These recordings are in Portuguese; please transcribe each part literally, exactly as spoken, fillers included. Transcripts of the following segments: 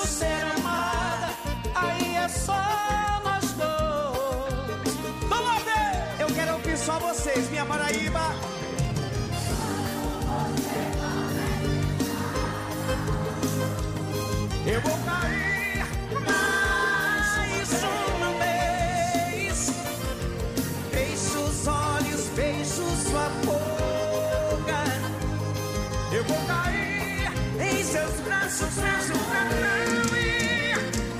ser amada, aí é só nós dois. Vamos ver! Eu quero ouvir só vocês, minha Paraíba. Eu vou cair mais uma vez. Feche os olhos, feche sua boca. Eu vou cair em seus braços, braços pra não ir.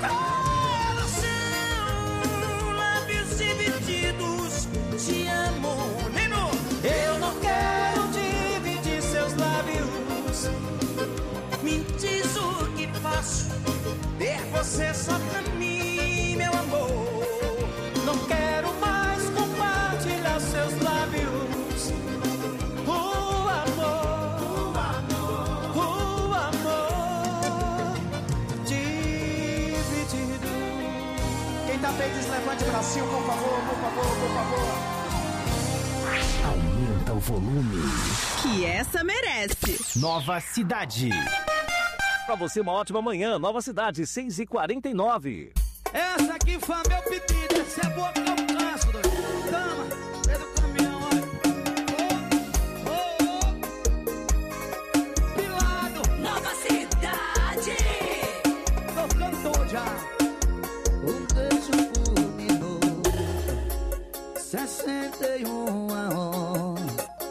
Coração, lábios divididos, te amo. Nino, eu não quero dividir seus lábios. Me diz o que faço, ter você só pra mim, meu amor. Não quero mais compartilhar seus lábios. O amor, o amor, o amor dividido. Quem tá bem, diz levante pra cima, por favor, por favor, por favor. Aumenta o volume, que essa merece. Nova Cidade. Pra você, uma ótima manhã. Nova Cidade, seis e quarenta e nove. Essa aqui foi meu pedido. Essa é boa que eu canso, doido. Dama, é do caminhão, olha. Oh, oh, oh. Pilado. Nova Cidade. Tô cantor já. Um beijo por minuto, sessenta e uma horas.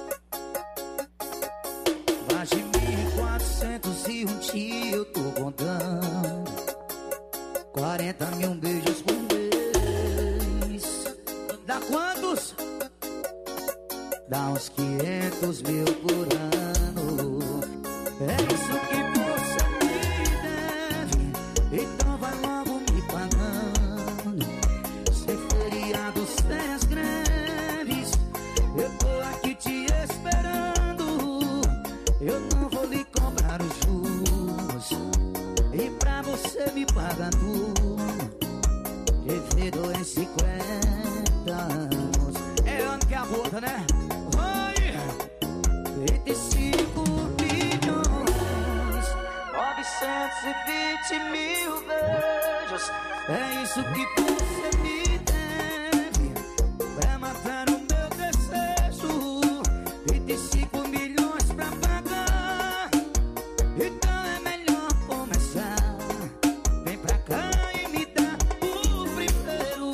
Mais de mil e quatrocentos e um dia eu tô contando. Quarenta mil beijos por mês. Dá quantos? Dá uns quinhentos mil por ano. É isso que você me deve, então vai logo me pagando. Sem feriados, sem as greves, eu tô aqui te esperando. Eu não vou lhe cobrar os juros, e pra você me pagar tudo, devido em cinquenta anos. É ano que é a boda, né? Vai! vinte e cinco bilhões, novecentos e vinte mil beijos. É isso que você me deve, pra matar o meu desejo. vinte e cinco milhões pra pagar, então é melhor começar. Vem pra cá e me dá o primeiro.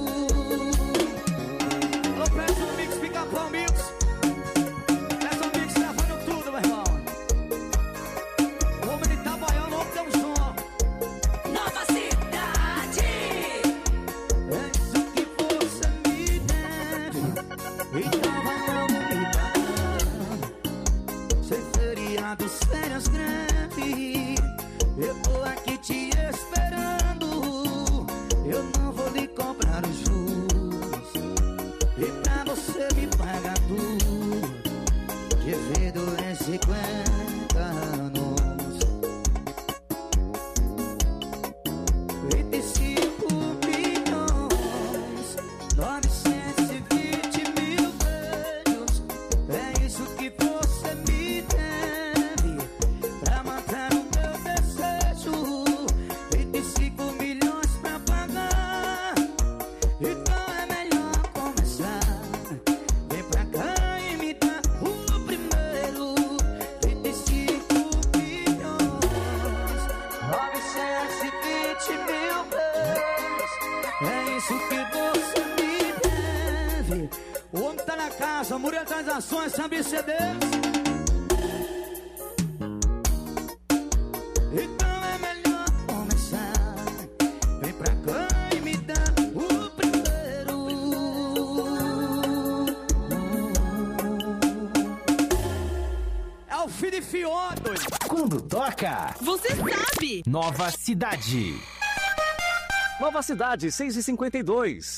Alô, presta um mix, fica bom, mix. Presta um mix, gravando tudo, meu irmão. O homem de Itabaiana, o homem tem um som. Nova Cidade. É isso que você me deve, então vai logo me pagar. Sem feriado, sem as greves, eu tô aqui te esperando. Eu não vou lhe cobrar os juros, e pra você me pagar tudo, divido em cinquenta anos. Vinte e cinco bilhões, novecentos e vinte mil beijos. É isso que você me deve, pra matar o meu desejo. Vinte e cinco milhões pra pagar, então é melhor começar. Vem pra cá e me dá o primeiro. Vinte e cinco bilhões, novecentos e vinte mil beijos. É isso que você me deve. O homem tá na casa, Murilo das Ações, sabe C Ds. Então é melhor começar. Vem pra cá e me dá o primeiro. É o filho de Fió, doido. Quando toca, Você sabe. Nova Cidade. Nova Cidade, seis e cinquenta e dois.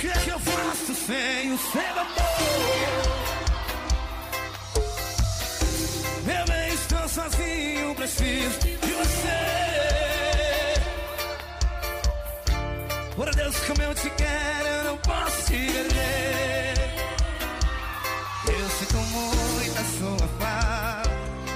que é que eu faço sem o seu amor? Eu nem estou sozinho, preciso de você. Por Deus, como eu te quero, eu não posso te perder. Eu sinto muita sua falta,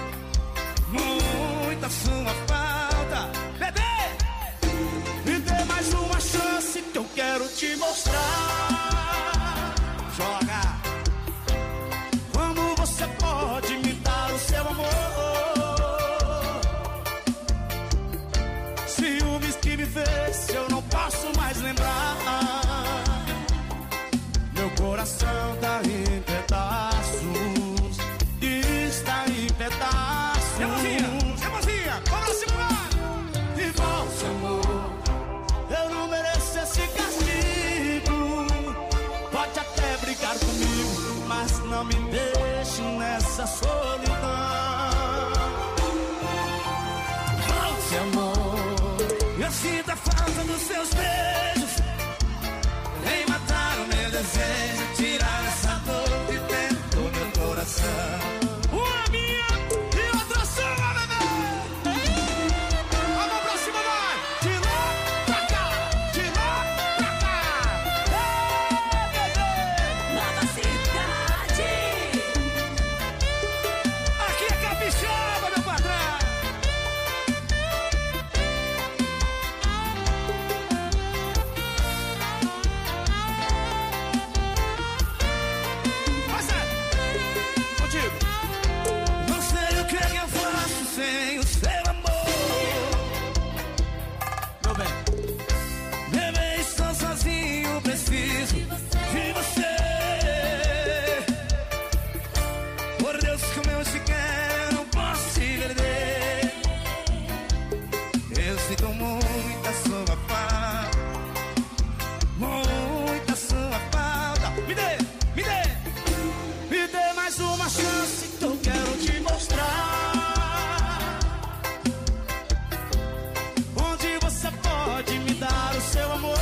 muita sua falta. Bebê, me dê mais uma chance que eu quero te mostrar. Joga. Como você pode me dar o seu amor? Ciúmes que me fez, eu não posso mais lembrar. Meu coração tá em pedaços, está em pedaços. Emozinha, emozinha, vamos lá simular. E volte, amor, eu não mereço esse castigo. Pode até brigar comigo, mas não me deixe nessa solidão. Volte, amor, eu sinto a falta dos seus beijos. Vem matar o meu desejo, tirar essa dor de dentro do meu coração. Uma minha e outra sua, bebê. A mão pra cima, vai. De lá pra cá, de lá pra cá. Ei, bebê. Nova cidade. Aqui é capixaba, meu patrão. Mas é, contigo. Não sei o que é que eu faço sem o seu amor. Meu bem, bebê, estou sozinho, preciso de você. Por Deus, como eu te quero, não posso te perder. Eu sinto muita sua falta, muita sua falta. Me dê, me dê, me dê mais uma chance que eu quero te mostrar. Onde você pode me dar o seu amor?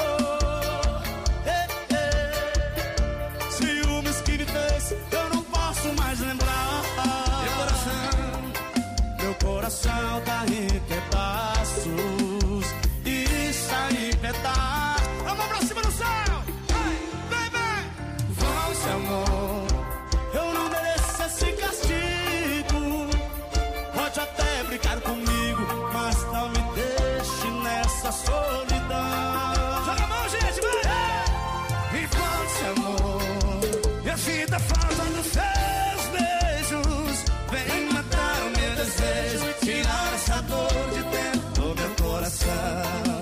Eh, eh. Ciúmes que me fez, eu não posso mais lembrar. Meu coração, meu coração tá em pedaços, está em pedaços. Vamos pra cima do céu! Vai, vem, vem! Volte, amor, eu não mereço esse castigo. Pode até brincar comigo, mas não me deixe nessa solidão. Joga a mão, gente, vai! E volte, amor, eu sinto a falta dos seus beijos. Vem matar o meu desejo, tirar essa dor de dentro do meu coração.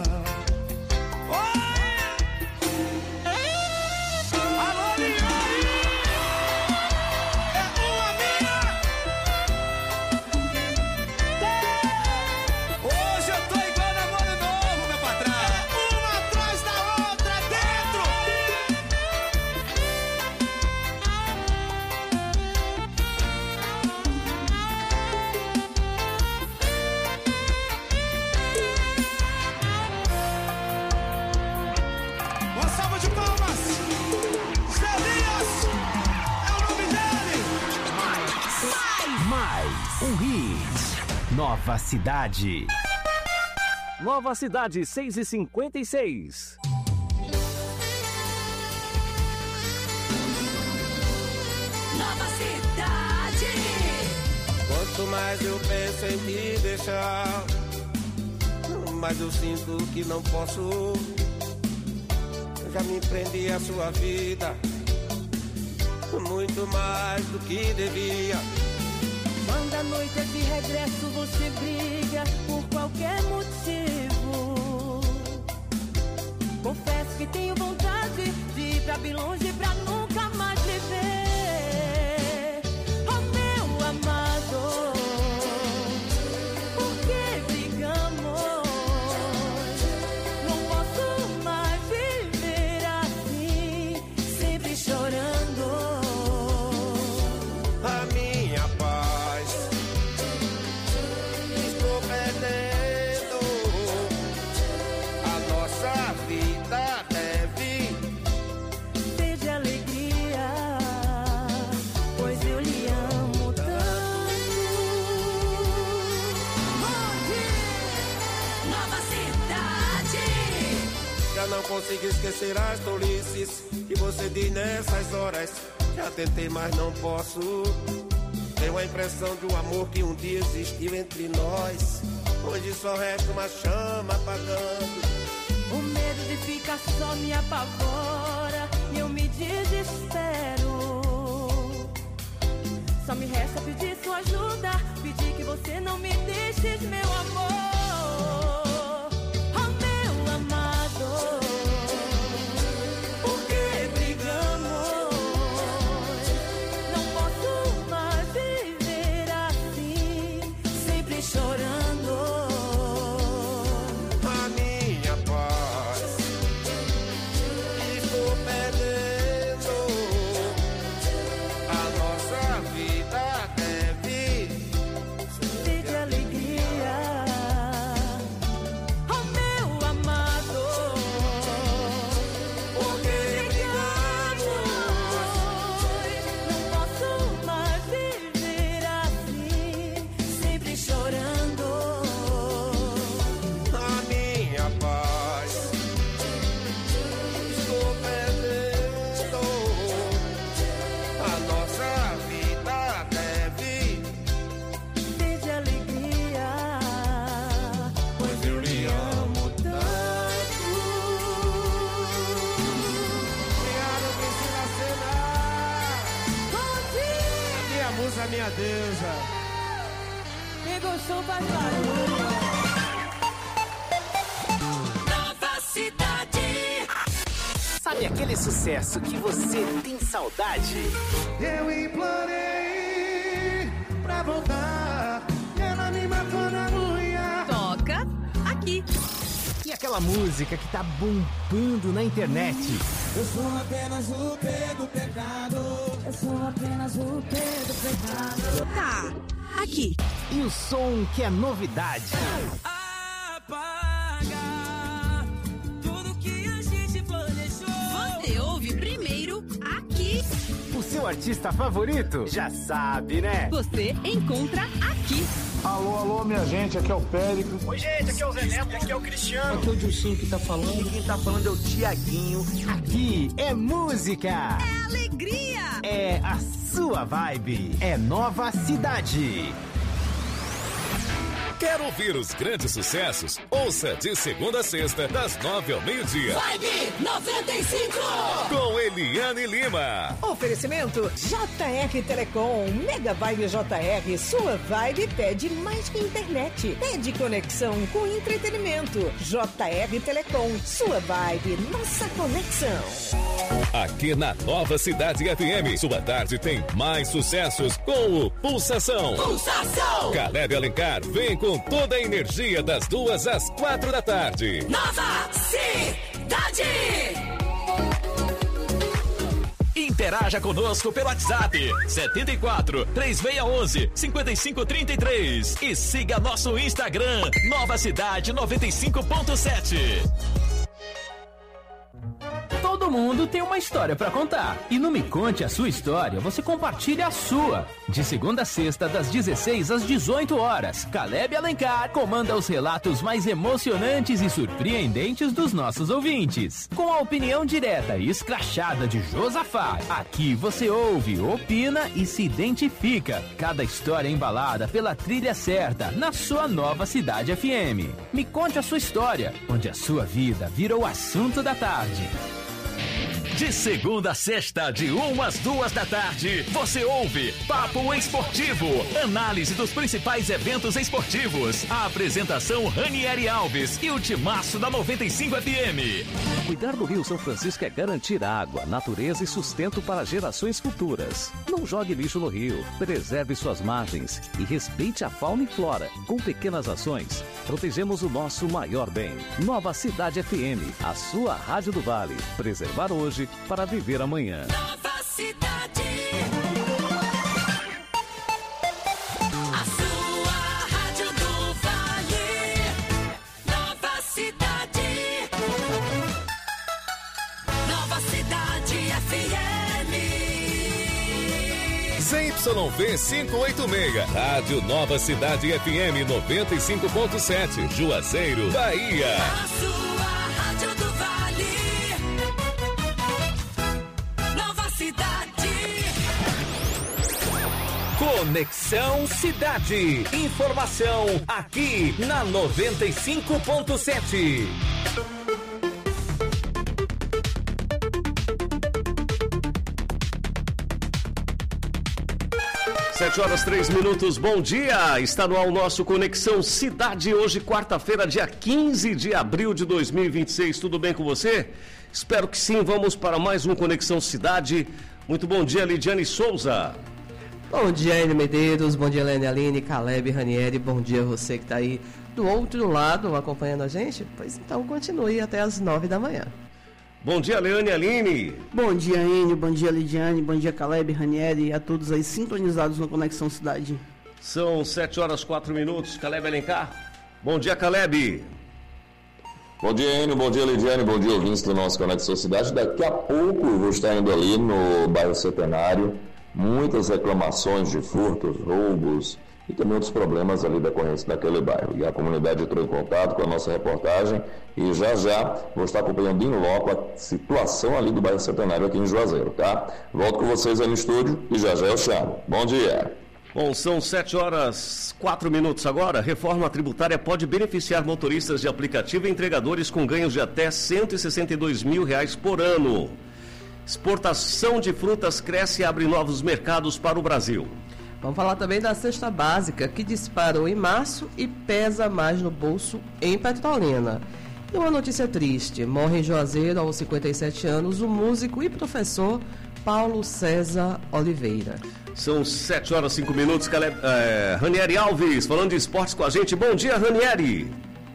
Alô, minha aí! É uma minha! Hoje eu tô igual namoro novo, meu patrão. É uma atrás da outra dentro. Uma salva de palmas. Zelias é o nome dele. Mais um hit. Nova Cidade. Nova Cidade, seis e cinquenta e seis. Nova cidade. Quanto mais eu penso em te deixar, mais eu sinto que não posso. Eu já me prendi à sua vida, muito mais do que devia. Quando a noite é de regresso, você briga por qualquer motivo. Confesso que tenho vontade de ir pra bem longe pra nunca mais te ver. Oh, meu amado, por que brigamos? Não posso mais viver assim, sempre chorando. A minha paz estou perdendo. A nossa vida deve consigo esquecer as tolices que você diz nessas horas. Já tentei, mas não posso. Tenho a impressão de um amor que um dia existiu entre nós. Hoje só resta uma chama apagando. O medo de ficar só me apavora e eu me desespero. Só me resta pedir sua ajuda, pedir que você não me deixes, meu amor. Oh, meu amado, por que brigamos? Não posso mais viver assim, sempre chorando. A minha paz estou perdendo. A nossa vida deve ser de alegria. Oh, meu amado, por que brigamos? Não posso mais viver assim, sempre chorando. a minha paz. Estou perdendo. A nossa vida deve. Ser de alegria, pois eu lhe amo tanto. Obrigado, Priscila Senna. Bom dia! Minha musa, minha deusa. Quem gostou faz barulho. Nova Cidade. Sabe aquele sucesso que você tem saudade? Eu implorei pra voltar. Ela me matou na unha. Toca aqui. E aquela música que tá bombando na internet? Eu sou apenas o pé do pecado. Eu sou apenas o pé do pecado. Tá aqui. E o som que é novidade? Apaga tudo que a gente planejou. Você ouve primeiro aqui. O seu artista favorito? Já sabe, né? Você encontra aqui. Alô, alô, minha gente, aqui é o Périco. Oi, gente, aqui é o Zé Neto, aqui é o Cristiano. Aqui é o Dilcinho que tá falando. E quem tá falando é o Tiaguinho. Aqui é música. É alegria. É a sua vibe. É Nova Cidade. Quer ouvir os grandes sucessos? Ouça de segunda a sexta, das nove ao meio-dia. Vibe noventa e cinco. Com Eliane Lima. Oferecimento J R Telecom, Mega Vibe J R, sua vibe pede mais que internet. Pede conexão com entretenimento. J R Telecom, sua vibe, nossa conexão. Aqui na Nova Cidade F M, sua tarde tem mais sucessos com o Pulsação. Pulsação. Caleb Alencar vem com toda a energia das duas às quatro da tarde. Nova Cidade. Interaja conosco pelo WhatsApp setenta e quatro, três seis um um, cinco cinco três três e siga nosso Instagram Nova Cidade noventa e cinco ponto sete. Todo mundo tem uma história pra contar. E no Me Conte a Sua História, você compartilha a sua. De segunda a sexta, das dezesseis às dezoito horas, Caleb Alencar comanda os relatos mais emocionantes e surpreendentes dos nossos ouvintes. Com a opinião direta e escrachada de Josafá, aqui você ouve, opina e se identifica. Cada história embalada pela trilha certa, na sua Nova Cidade F M. Me Conte a Sua História, onde a sua vida vira o assunto da tarde. De segunda a sexta, de uma às duas da tarde, você ouve Papo Esportivo, análise dos principais eventos esportivos. A apresentação Ranieri Alves e o timaço da noventa e cinco F M. Cuidar do Rio São Francisco é garantir água, natureza e sustento para gerações futuras. Não jogue lixo no rio, preserve suas margens e respeite a fauna e flora. Com pequenas ações, protegemos o nosso maior bem. Nova Cidade F M, a sua rádio do Vale. Preservar hoje para viver amanhã. Nova Cidade. A sua rádio do Vale. Nova Cidade. Nova Cidade F M. Z Y V quinhentos e oitenta e seis, Rádio Nova Cidade F M noventa e cinco ponto sete, Juazeiro, Bahia. A sua rádio do Vale. Conexão Cidade. Informação aqui na noventa e cinco ponto sete. Sete horas, três minutos, bom dia! Está no ar o nosso Conexão Cidade, hoje quarta-feira, dia quinze de abril de dois mil e vinte e seis. Tudo bem com você? Espero que sim, vamos para mais um Conexão Cidade. Muito bom dia, Lidiane Souza. Bom dia, Enio Medeiros, bom dia, Helene Aline, Caleb, Ranieri, bom dia você que está aí do outro lado acompanhando a gente. Pois então, continue até as nove da manhã. Bom dia, Leane Aline. Bom dia, Enio. Bom dia, Lidiane. Bom dia, Caleb, Ranieri e a todos aí sintonizados no Conexão Cidade. São sete horas, quatro minutos. Caleb Alencar. Bom dia, Caleb. Bom dia, Enio. Bom dia, Lidiane. Bom dia, ouvintes do nosso Conexão Cidade. Daqui a pouco eu vou estar indo ali no bairro Centenário. Muitas reclamações de furtos, roubos e também outros problemas ali decorrentes daquele bairro. E a comunidade entrou em contato com a nossa reportagem e já já vou estar acompanhando em loco a situação ali do bairro Centenário aqui em Juazeiro, tá? Volto com vocês aí no estúdio e já já eu chamo. Bom dia! Bom, são sete horas, quatro minutos agora. Reforma tributária pode beneficiar motoristas de aplicativo e entregadores com ganhos de até cento e sessenta e dois mil reais por ano. Exportação de frutas cresce e abre novos mercados para o Brasil. Vamos falar também da cesta básica, que disparou em março e pesa mais no bolso em Petrolina. E uma notícia triste, morre em Juazeiro, aos cinquenta e sete anos, o músico e professor Paulo César Oliveira. São sete horas, cinco minutos, Caleb, é, Ranieri Alves, falando de esportes com a gente. Bom dia, Ranieri!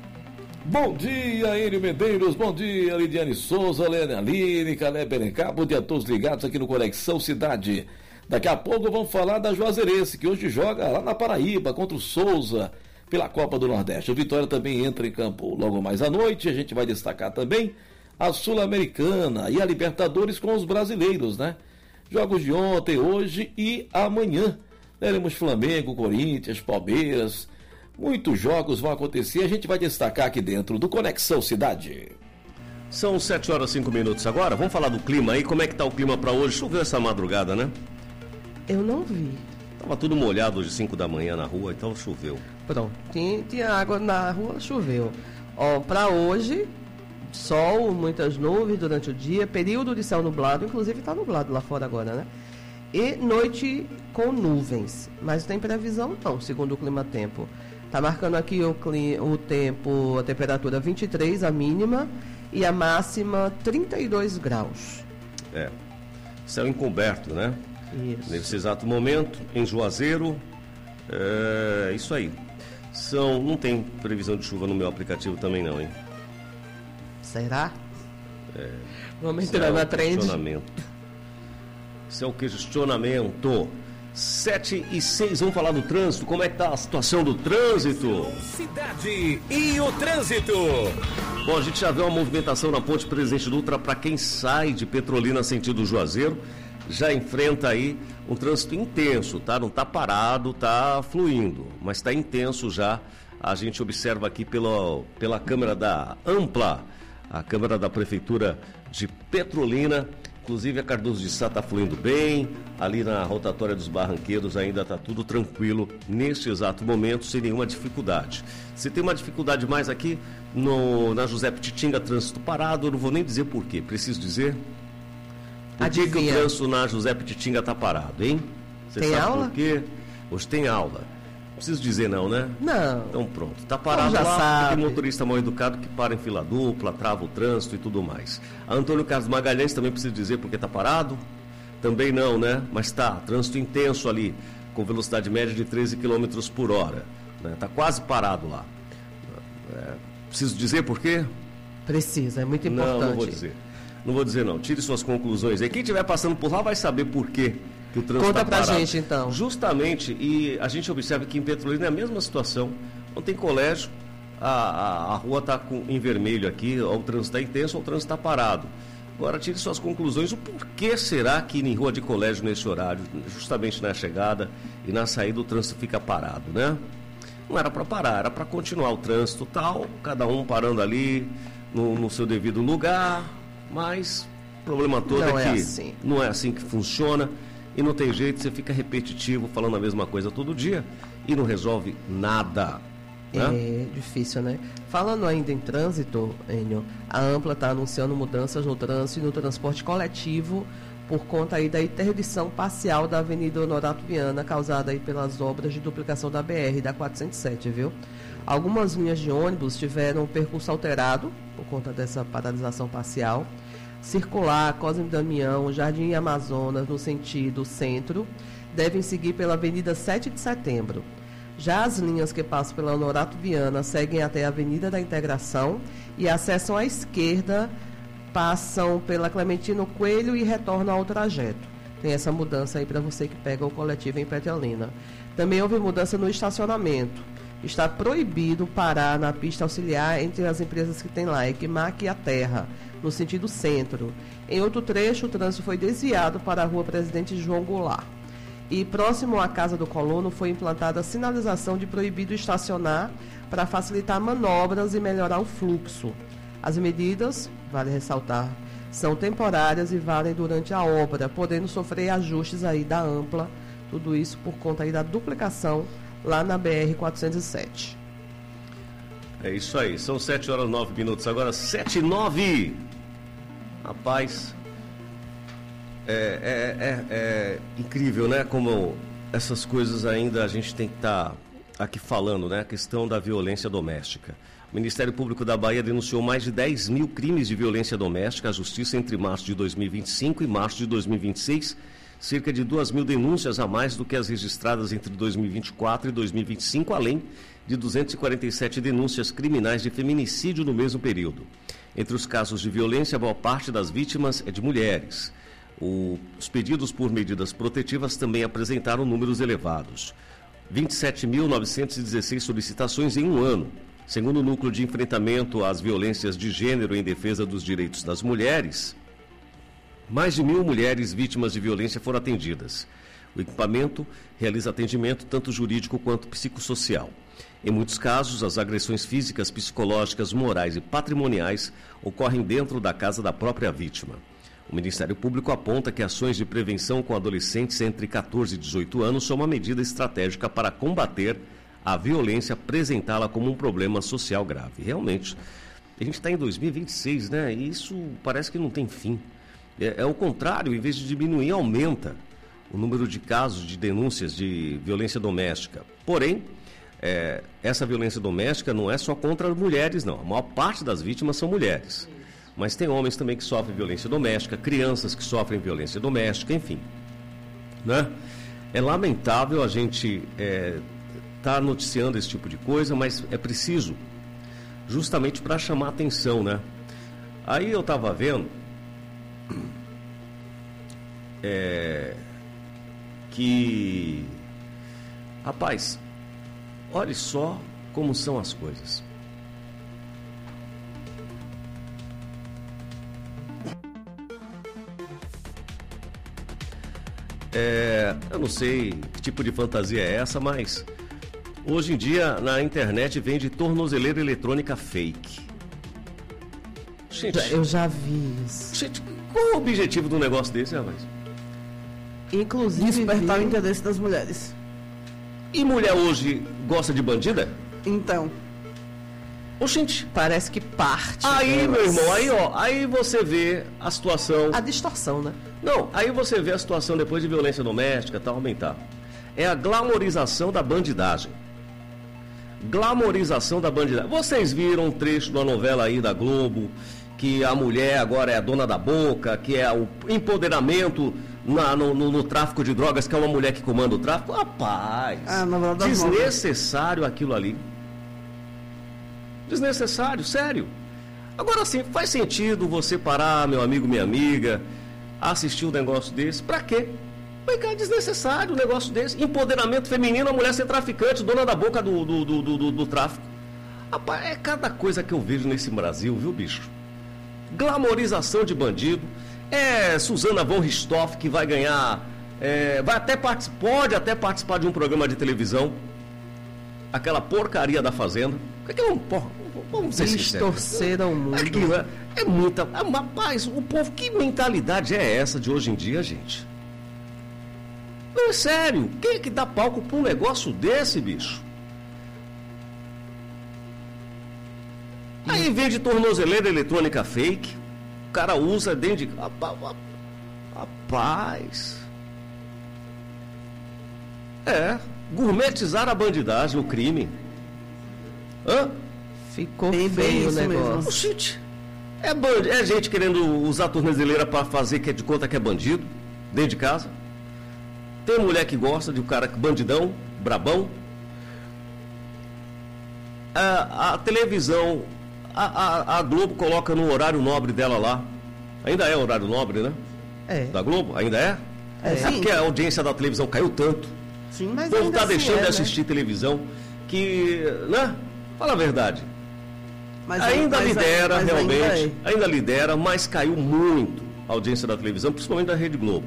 Bom dia, Enio Medeiros, bom dia, Lidiane Souza, Helene Aline, Caleb Alencar, bom dia a todos ligados aqui no Conexão Cidade. Daqui a pouco vamos falar da Juazeirense, que hoje joga lá na Paraíba contra o Souza pela Copa do Nordeste. O Vitória também entra em campo logo mais à noite. A gente vai destacar também a Sul-Americana e a Libertadores com os brasileiros, né? Jogos de ontem, hoje e amanhã. Teremos Flamengo, Corinthians, Palmeiras. Muitos jogos vão acontecer. A gente vai destacar aqui dentro do Conexão Cidade. São sete horas, cinco minutos agora. Vamos falar do clima aí. Como é que tá o clima para hoje? Choveu essa madrugada, né? Eu não vi. Tava tudo molhado hoje, cinco da manhã na rua, então choveu. Pronto, tinha, tinha água na rua, choveu. Ó, para hoje, sol, muitas nuvens durante o dia, período de céu nublado, inclusive tá nublado lá fora agora, né? E noite com nuvens, mas não tem previsão não, segundo o Clima Tempo. Tá marcando aqui o, o tempo, a temperatura vinte e três, a mínima, e a máxima trinta e dois graus. É, céu encoberto, né? Isso. Nesse exato momento, em Juazeiro, é isso aí. São, não tem previsão de chuva no meu aplicativo também não, hein? Será? É, Vamos entrar na trend. Questionamento. Isso é o questionamento. sete e seis, vamos falar do trânsito. Como é que tá a situação do trânsito? Cidade e o trânsito. Bom, a gente já vê uma movimentação na ponte Presidente Dutra para quem sai de Petrolina sentido Juazeiro. Já enfrenta aí um trânsito intenso, tá? Não tá parado, tá fluindo, mas tá intenso já. A gente observa aqui pela, pela câmera da Ampla, a câmera da Prefeitura de Petrolina. Inclusive a Cardoso de Sá está fluindo bem, ali na rotatória dos Barranqueiros ainda está tudo tranquilo neste exato momento, sem nenhuma dificuldade. Se tem uma dificuldade mais aqui, no, na José Pititinga, trânsito parado, eu não vou nem dizer por quê, preciso dizer por que, que o trânsito na José Pititinga está parado, hein? Você tem sabe aula? Por quê? Hoje tem aula. Não preciso dizer não, né? Não. Então pronto, está parado já lá, sabe. tem motorista mal educado que para em fila dupla, trava o trânsito e tudo mais. A Antônio Carlos Magalhães também precisa dizer porque está parado? Também não, né? Mas está, trânsito intenso ali, com velocidade média de treze quilômetros por hora. Está quase parado lá. É, preciso dizer por quê? Precisa, é muito importante. Não, não vou dizer. Não vou dizer não, tire suas conclusões aí. Quem estiver passando por lá vai saber por quê que o trânsito Conta tá pra parado. gente, então. Justamente, e a gente observa que em Petrolina é a mesma situação. Não tem colégio, a, a, a rua está em vermelho aqui, ou o trânsito está intenso ou o trânsito está parado. Agora tire suas conclusões, o porquê será que em rua de colégio nesse horário, justamente na chegada e na saída o trânsito fica parado, né? Não era para parar, era para continuar o trânsito tal, cada um parando ali no, no seu devido lugar, mas o problema todo Não é é que assim. não é assim que funciona. e não tem jeito, você fica repetitivo, falando a mesma coisa todo dia e não resolve nada. Né? É difícil, né? Falando ainda em trânsito, Enio, a Ampla está anunciando mudanças no trânsito e no transporte coletivo por conta aí da interdição parcial da Avenida Honorato Viana, causada aí pelas obras de duplicação da B R, da quatrocentos e sete, viu? Algumas linhas de ônibus tiveram o percurso alterado por conta dessa paralisação parcial. Circular, Cosme Damião, Jardim Amazonas, no sentido centro, devem seguir pela Avenida sete de setembro. Já as linhas que passam pela Honorato Viana seguem até a Avenida da Integração e acessam à esquerda, passam pela Clementino Coelho e retornam ao trajeto. Tem essa mudança aí para você que pega o coletivo em Petrolina. Também houve mudança no estacionamento. Está proibido parar na pista auxiliar entre as empresas que tem lá, Equimac e a Terra, no sentido centro. Em outro trecho, o trânsito foi desviado para a Rua Presidente João Goulart. E próximo à Casa do Colono foi implantada a sinalização de proibido estacionar para facilitar manobras e melhorar o fluxo. As medidas, vale ressaltar, são temporárias e valem durante a obra, podendo sofrer ajustes aí da Ampla, tudo isso por conta aí da duplicação lá na B R quatrocentos e sete. É isso aí, são sete horas e nove minutos, agora sete e nove. Rapaz, é, é, é, é incrível, né? Como essas coisas ainda a gente tem que estar tá aqui falando, né? A questão da violência doméstica. O Ministério Público da Bahia denunciou mais de dez mil crimes de violência doméstica à Justiça entre março de dois mil e vinte e cinco e março de dois mil e vinte e seis, cerca de duas mil denúncias a mais do que as registradas entre dois mil e vinte e quatro e dois mil e vinte e cinco, além de duzentas e quarenta e sete denúncias criminais de feminicídio no mesmo período. Entre os casos de violência, a maior parte das vítimas é de mulheres. O, os pedidos por medidas protetivas também apresentaram números elevados. vinte e sete mil novecentas e dezesseis solicitações em um ano. Segundo o Núcleo de Enfrentamento às Violências de Gênero em Defesa dos Direitos das Mulheres, mais de mil mulheres vítimas de violência foram atendidas. O equipamento realiza atendimento tanto jurídico quanto psicossocial. Em muitos casos, as agressões físicas, psicológicas, morais e patrimoniais ocorrem dentro da casa da própria vítima. O Ministério Público aponta que ações de prevenção com adolescentes entre catorze e dezoito anos são uma medida estratégica para combater a violência, apresentá-la como um problema social grave. Realmente, a gente está em dois mil e vinte e seis, né? E isso parece que não tem fim. É, é o contrário, em vez de diminuir, aumenta o número de casos de denúncias de violência doméstica. Porém, é, essa violência doméstica não é só contra as mulheres, não. A maior parte das vítimas são mulheres. Mas tem homens também que sofrem violência doméstica, crianças que sofrem violência doméstica, enfim. Né? É lamentável a gente é, tá noticiando esse tipo de coisa, mas é preciso justamente para chamar atenção, né? Aí eu estava vendo é, que, rapaz, olhe só como são as coisas. É, eu não sei que tipo de fantasia é essa, mas hoje em dia na internet vende tornozeleira eletrônica fake. Gente, eu já vi isso. Gente, qual o objetivo do negócio desse, rapaz? Inclusive despertar vi... o interesse das mulheres. E mulher hoje gosta de bandida? Então. Oxente, parece que parte. Aí, delas. Meu irmão, aí ó, aí você vê a situação. A distorção, né? Não, aí você vê a situação depois de violência doméstica, tal, aumentar. É a glamorização da bandidagem. Glamorização da bandidagem. Vocês viram um trecho de uma novela aí da Globo, que a mulher agora é a dona da boca, que é o empoderamento na, no, no, no tráfico de drogas, que é uma mulher que comanda o tráfico? Rapaz, ah, desnecessário aquilo ali. Desnecessário, sério. Agora sim, faz sentido você parar, meu amigo, minha amiga, assistir um negócio desse? Pra quê? É desnecessário um negócio desse. Empoderamento feminino, a mulher ser traficante, dona da boca do, do, do, do, do tráfico. Rapaz, é cada coisa que eu vejo nesse Brasil, viu, bicho? Glamorização de bandido. É Suzana von Richthofen que vai ganhar, é, vai até participar, pode até participar de um programa de televisão. Aquela porcaria da Fazenda. Que é um, porra, vamos ser sinceros. Distorceram o mundo. Aquilo é, é muita. É, rapaz, o povo, que mentalidade é essa de hoje em dia, gente? Não, é sério. Quem é que dá palco pra um negócio desse, bicho? Aí vende tornozeleira eletrônica fake. O cara usa dentro de... Rapaz... É, gourmetizar a bandidagem, o crime. Hã? Ficou bem feio o negócio. Oxite, é, band... é gente querendo usar tornozeleira para fazer que é de conta que é bandido, dentro de casa. Tem mulher que gosta de um cara bandidão, brabão. A, a televisão, a, a, a Globo coloca no horário nobre dela lá. Ainda é horário nobre, né? É. Da Globo? Ainda é? É, é porque a audiência da televisão caiu tanto. Sim, mas o povo ainda está assim deixando é, de assistir né? televisão que, né? Fala a verdade. Mas ainda mas lidera, mas realmente. Ainda, é. ainda lidera, mas caiu muito a audiência da televisão, principalmente da Rede Globo.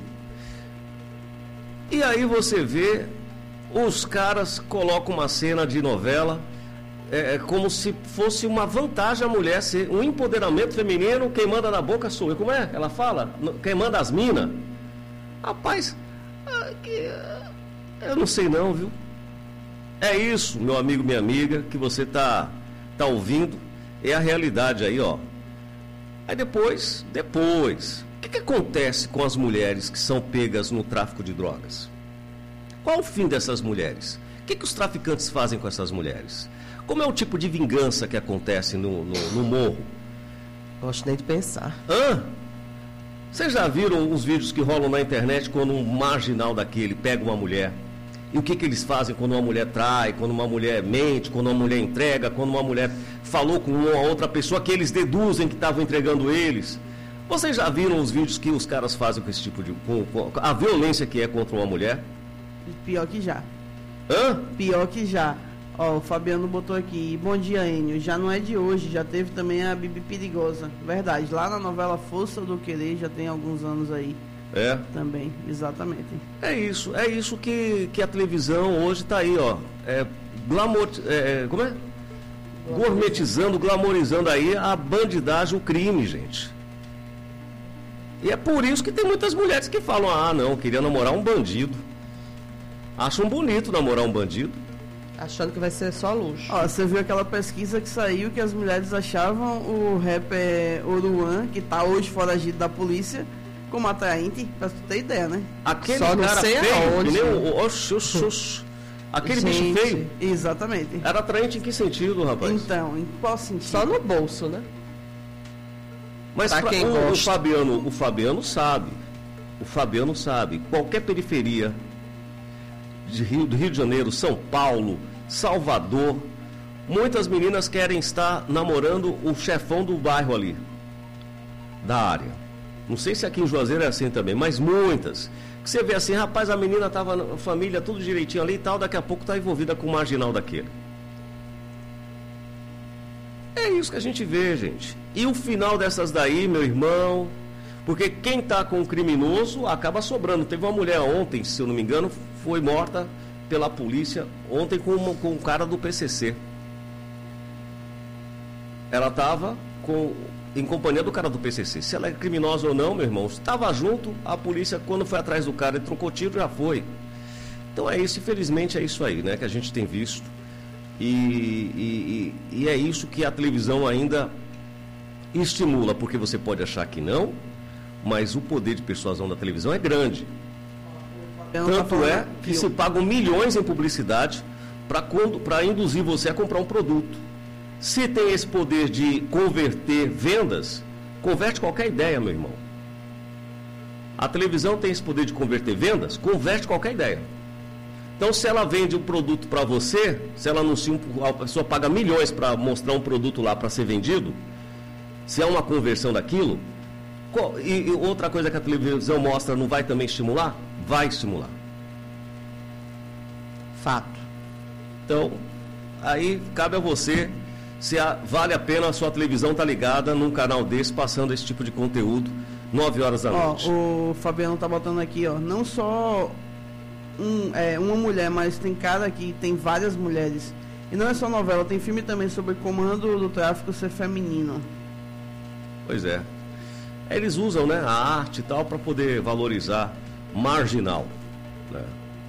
E aí você vê, os caras colocam uma cena de novela, é, como se fosse uma vantagem a mulher ser um empoderamento feminino, quem manda na boca sou eu. Como é? Ela fala? Quem manda as minas? Rapaz, ah, que, eu não sei não, viu? É isso, meu amigo, minha amiga, que você tá, tá ouvindo, é a realidade aí, ó. Aí depois, depois, o que, que acontece com as mulheres que são pegas no tráfico de drogas? Qual o fim dessas mulheres? O que, que os traficantes fazem com essas mulheres? Como é o tipo de vingança que acontece no, no, no morro? Gosto nem de pensar. Hã? Vocês já viram os vídeos que rolam na internet quando um marginal daquele pega uma mulher? E o que, que eles fazem quando uma mulher trai, quando uma mulher mente, quando uma mulher entrega, quando uma mulher falou com uma outra pessoa que eles deduzem que estavam entregando eles? Vocês já viram os vídeos que os caras fazem com esse tipo de... Com, com a violência que é contra uma mulher? Pior que já. Hã? Pior que já. Ó, o Fabiano botou aqui, bom dia, Enio, já não é de hoje, já teve também a Bibi Perigosa. Verdade, lá na novela Força do Querer já tem alguns anos aí. É? Também, exatamente. É isso, é isso que, que a televisão hoje está aí, ó. É, glamour, é, como é? Gourmetizando, glamorizando aí a bandidagem, o crime, gente. E é por isso que tem muitas mulheres que falam, ah, não, queria namorar um bandido. Acham bonito namorar um bandido. Achando que vai ser só luxo. Ó, você viu aquela pesquisa que saiu que as mulheres achavam o rapper Oruan, que tá hoje foragido da polícia, como atraente, pra tu ter ideia, né? Aquele Só não cara sei feio, aonde. que nem o, oxi, oxi, oxi. Aquele Gente, bicho feio. Exatamente. Era atraente em que sentido, rapaz? Então, em qual sentido? Só no bolso, né? Mas Pra pra quem o, o gosta. Fabiano, o Fabiano sabe. O Fabiano sabe. Qualquer periferia de Rio, do Rio de Janeiro, São Paulo, Salvador, muitas meninas querem estar namorando o chefão do bairro ali, da área. Não sei se aqui em Juazeiro é assim também, mas muitas. Que você vê assim, rapaz, a menina estava na família, tudo direitinho ali e tal, daqui a pouco está envolvida com o marginal daquele. É isso que a gente vê, gente. E o final dessas daí, meu irmão, porque quem está com o criminoso acaba sobrando. Teve uma mulher ontem, se eu não me engano, foi morta pela polícia ontem com, uma, com um cara do P C C. Ela estava com... em companhia do cara do P C C. Se ela é criminosa ou não, meu irmão, estava junto, a polícia, quando foi atrás do cara e trocou tiro, já foi. Então é isso, infelizmente é isso aí, né, que a gente tem visto. E, e, e, e é isso que a televisão ainda estimula, porque você pode achar que não, mas o poder de persuasão da televisão é grande. Tanto é que se pagam milhões em publicidade para induzir você a comprar um produto. Se tem esse poder de converter vendas, converte qualquer ideia, meu irmão. A televisão tem esse poder de converter vendas, converte qualquer ideia. Então, se ela vende um produto para você, se ela anuncia, um, a pessoa paga milhões para mostrar um produto lá para ser vendido, se é uma conversão daquilo, e, e outra coisa que a televisão mostra, não vai também estimular? Vai estimular. Fato. Então, aí cabe a você se a, vale a pena a sua televisão estar tá ligada num canal desse, passando esse tipo de conteúdo, nove horas da noite. Ó, o Fabiano tá botando aqui, ó, não só um, é, uma mulher, mas tem cara aqui, tem várias mulheres. E não é só novela, tem filme também sobre comando do tráfico ser feminino. Pois é. Eles usam, né, a arte e tal para poder valorizar marginal. Né?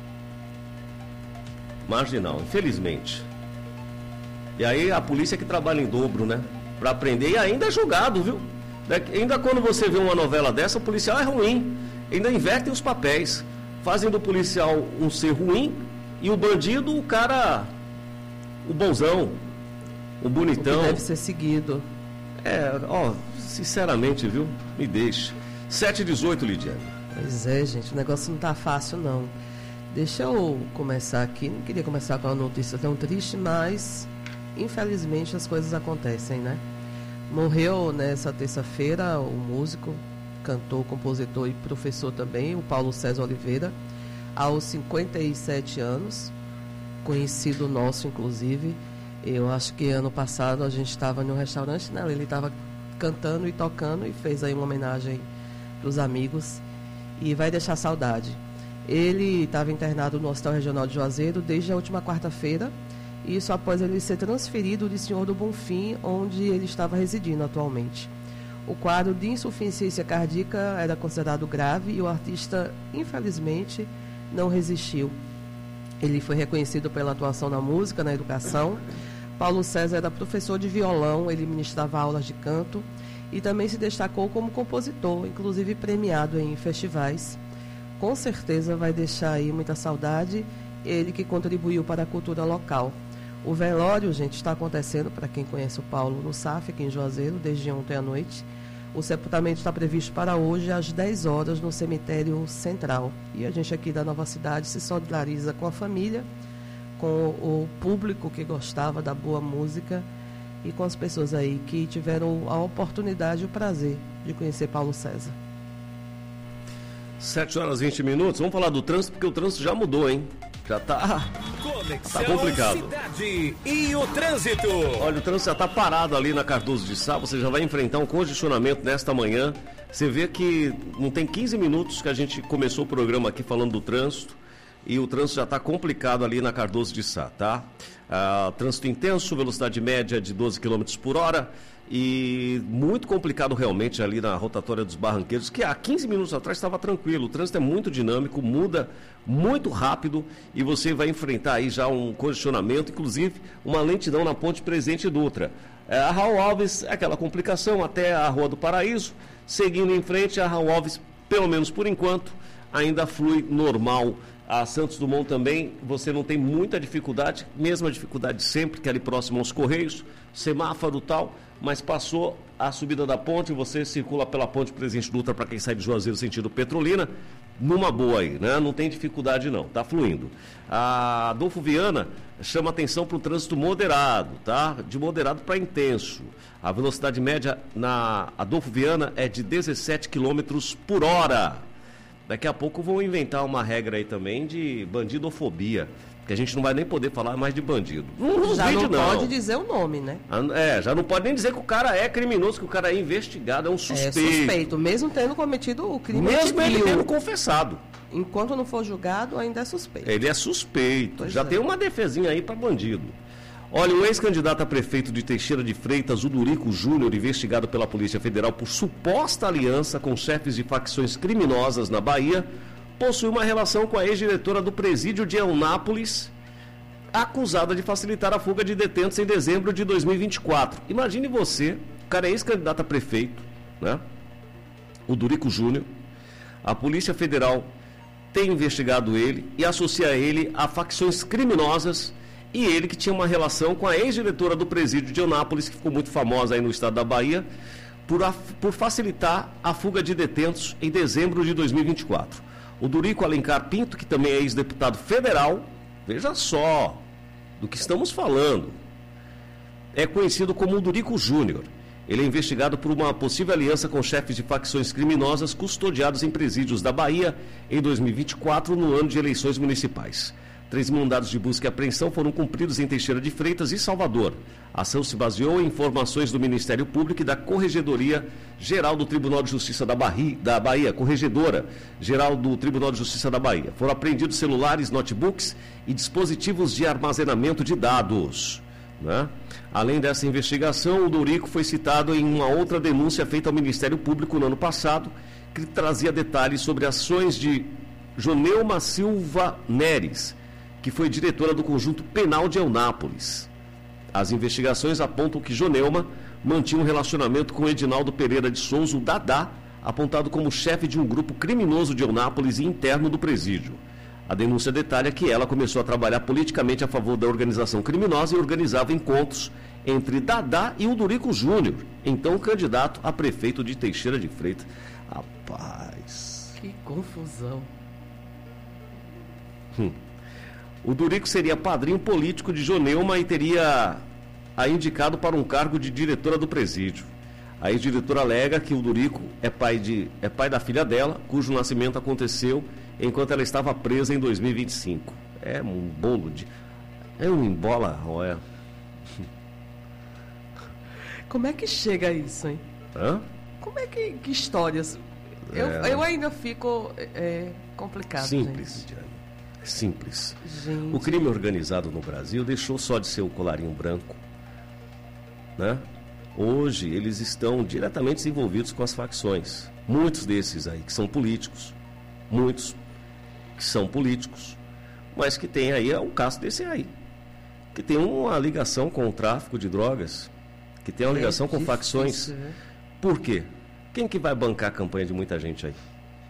Marginal, infelizmente. E aí a polícia que trabalha em dobro, né? Para prender, e ainda é julgado, viu? Ainda quando você vê uma novela dessa, o policial é ruim. Ainda invertem os papéis. Fazem do policial um ser ruim e o bandido, o cara, o bonzão, o bonitão. O que deve ser seguido. É, ó, sinceramente, viu? Me deixa. sete e dezoito, Lidiane. Pois é, gente, o negócio não tá fácil, não. Deixa eu começar aqui. Não queria começar com uma notícia tão triste, mas infelizmente as coisas acontecem, né? Morreu nessa terça-feira o músico, cantor, compositor e professor também, o Paulo César Oliveira, aos cinquenta e sete anos, conhecido nosso, inclusive. Eu acho que ano passado a gente estava em um restaurante, né? Ele estava cantando e tocando e fez aí uma homenagem para os amigos e vai deixar saudade. Ele estava internado no Hospital Regional de Juazeiro desde a última quarta-feira, isso após ele ser transferido de Senhor do Bonfim, onde ele estava residindo atualmente. O quadro de insuficiência cardíaca era considerado grave e o artista, infelizmente, não resistiu. Ele foi reconhecido pela atuação na música, na educação. Paulo César era professor de violão, ele ministrava aulas de canto e também se destacou como compositor, inclusive premiado em festivais. Com certeza vai deixar aí muita saudade, ele que contribuiu para a cultura local. O velório, gente, está acontecendo, para quem conhece o Paulo, no S A F, aqui em Juazeiro, desde ontem à noite. O sepultamento está previsto para hoje, às dez horas, no cemitério central. E a gente aqui da Nova Cidade se solidariza com a família, com o público que gostava da boa música e com as pessoas aí que tiveram a oportunidade e o prazer de conhecer Paulo César. sete horas e vinte minutos. Vamos falar do trânsito, porque o trânsito já mudou, hein? Já tá, Conexão tá complicado. Cidade e o trânsito. Olha, o trânsito já tá parado ali na Cardoso de Sá. Você já vai enfrentar um congestionamento nesta manhã. Você vê que não tem quinze minutos que a gente começou o programa aqui falando do trânsito. E o trânsito já está complicado ali na Cardoso de Sá, tá? Ah, trânsito intenso, velocidade média de doze quilômetros por hora. E muito complicado realmente ali na rotatória dos Barranqueiros, que há quinze minutos atrás estava tranquilo. O trânsito é muito dinâmico, muda muito rápido e você vai enfrentar aí já um congestionamento, inclusive uma lentidão na ponte Presidente Dutra. É, a Raul Alves é aquela complicação até a Rua do Paraíso. Seguindo em frente, a Raul Alves, pelo menos por enquanto, ainda flui normal. A Santos Dumont também, você não tem muita dificuldade, mesma dificuldade sempre, que é ali próximo aos Correios, semáforo e tal, mas passou a subida da ponte, você circula pela ponte Presidente Dutra para quem sai de Juazeiro sentido Petrolina, numa boa aí, né? Não tem dificuldade não, tá fluindo. A Adolfo Viana chama atenção para o trânsito moderado, tá? De moderado para intenso. A velocidade média na Adolfo Viana é de dezessete quilômetros por hora. Daqui a pouco vão inventar uma regra aí também de bandidofobia, que a gente não vai nem poder falar mais de bandido. Não, já vídeo, não pode não. dizer o nome, né? É, já não pode nem dizer que o cara é criminoso, que o cara é investigado, é um suspeito. É suspeito, mesmo tendo cometido o crime. Mesmo ele tendo confessado. Enquanto não for julgado, ainda é suspeito. Ele é suspeito. Pois já é. tem uma defesinha aí para bandido. Olha, o ex-candidato a prefeito de Teixeira de Freitas, Udurico Júnior, investigado pela Polícia Federal por suposta aliança com chefes de facções criminosas na Bahia, possui uma relação com a ex-diretora do presídio de Eunápolis, acusada de facilitar a fuga de detentos em dezembro de dois mil e vinte e quatro. Imagine você, o cara é ex-candidato a prefeito, né? Udurico Júnior, a Polícia Federal tem investigado ele e associa ele a facções criminosas. E ele que tinha uma relação com a ex-diretora do presídio de Eunápolis, que ficou muito famosa aí no estado da Bahia, por, a, por facilitar a fuga de detentos em dezembro de dois mil e vinte e quatro. O Durico Alencar Pinto, que também é ex-deputado federal, veja só do que estamos falando, é conhecido como o Durico Júnior. Ele é investigado por uma possível aliança com chefes de facções criminosas custodiados em presídios da Bahia em dois mil e vinte e quatro, no ano de eleições municipais. Três mandados de busca e apreensão foram cumpridos em Teixeira de Freitas e Salvador. A ação se baseou em informações do Ministério Público e da Corregedoria Geral do Tribunal de Justiça da, Bahia, da Bahia, Corregedora Geral do Tribunal de Justiça da Bahia. Foram apreendidos celulares, notebooks e dispositivos de armazenamento de dados. Né? Além dessa investigação, o Durico foi citado em uma outra denúncia feita ao Ministério Público no ano passado, que trazia detalhes sobre ações de Joneuma Silva Neres, que foi diretora do Conjunto Penal de Eunápolis. As investigações apontam que Joneuma mantinha um relacionamento com Edinaldo Pereira de Souza, o Dadá, apontado como chefe de um grupo criminoso de Eunápolis e interno do presídio. A denúncia detalha que ela começou a trabalhar politicamente a favor da organização criminosa e organizava encontros entre Dadá e o Durico Júnior, então candidato a prefeito de Teixeira de Freitas. Rapaz... Que confusão. Hum. O Durico seria padrinho político de Joneuma e teria a indicado para um cargo de diretora do presídio. A ex-diretora alega que o Durico é pai, de, é pai da filha dela, cujo nascimento aconteceu enquanto ela estava presa em dois mil e vinte e cinco. É um bolo de... É um embola, olha. Como é que chega a isso, hein? Hã? Como é que... Que histórias... Eu, É. eu ainda fico é, complicado, Simples, gente. Diane. Simples. Gente. O crime organizado no Brasil deixou só de ser o colarinho branco, né? Hoje eles estão diretamente envolvidos com as facções. Muitos desses aí que são políticos, muitos que são políticos, mas que tem aí, é o caso desse aí, que tem uma ligação com o tráfico de drogas, que tem uma É ligação com difícil, facções. né? Por quê? Quem que vai bancar a campanha de muita gente aí?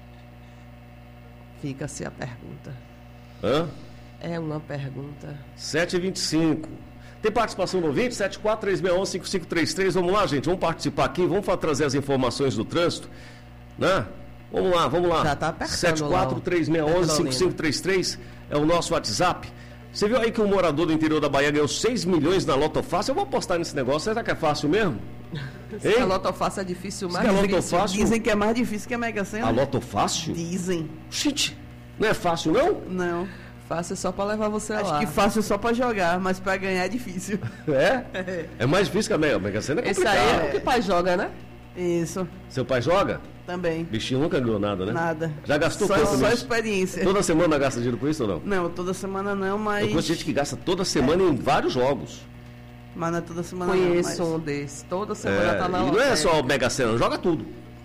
Fica-se a pergunta. Hã? É uma pergunta. sete e vinte e cinco. Tem participação no ouvinte? sete quatro três seis um cinco cinco três três. Vamos lá, gente. Vamos participar aqui. Vamos fa- trazer as informações do trânsito. Né? Vamos lá, vamos lá. Já tá apertando sete quatro três seis um cinco cinco três três é o nosso WhatsApp. Você viu aí que um morador do interior da Bahia ganhou seis milhões na Loto Fácil? Eu vou apostar nesse negócio. Será que é fácil mesmo? Se a Loto Fácil é difícil, Se mais a Loto difícil. Fácil- Dizem que é mais difícil que a Mega Sena. A Loto Fácil? Dizem. Gente, não é fácil não? Não. Fácil só pra levar você Acho lá. que fácil só pra jogar, mas pra ganhar é difícil. É? É mais difícil que a Mega, a Mega Sena é Esse complicado. aí é o que o pai joga, né? Isso. Seu pai joga? Também. Bichinho nunca ganhou nada, né? Nada. Já gastou Só, quanto só nisso? experiência. Toda semana gasta dinheiro com isso ou não? Não, toda semana não, mas. Eu conheço gente que gasta toda semana em vários jogos. Mas não é toda semana Conheço não. um desse. Toda semana É, tá na e não loteria. é só o Mega Sena, joga tudo.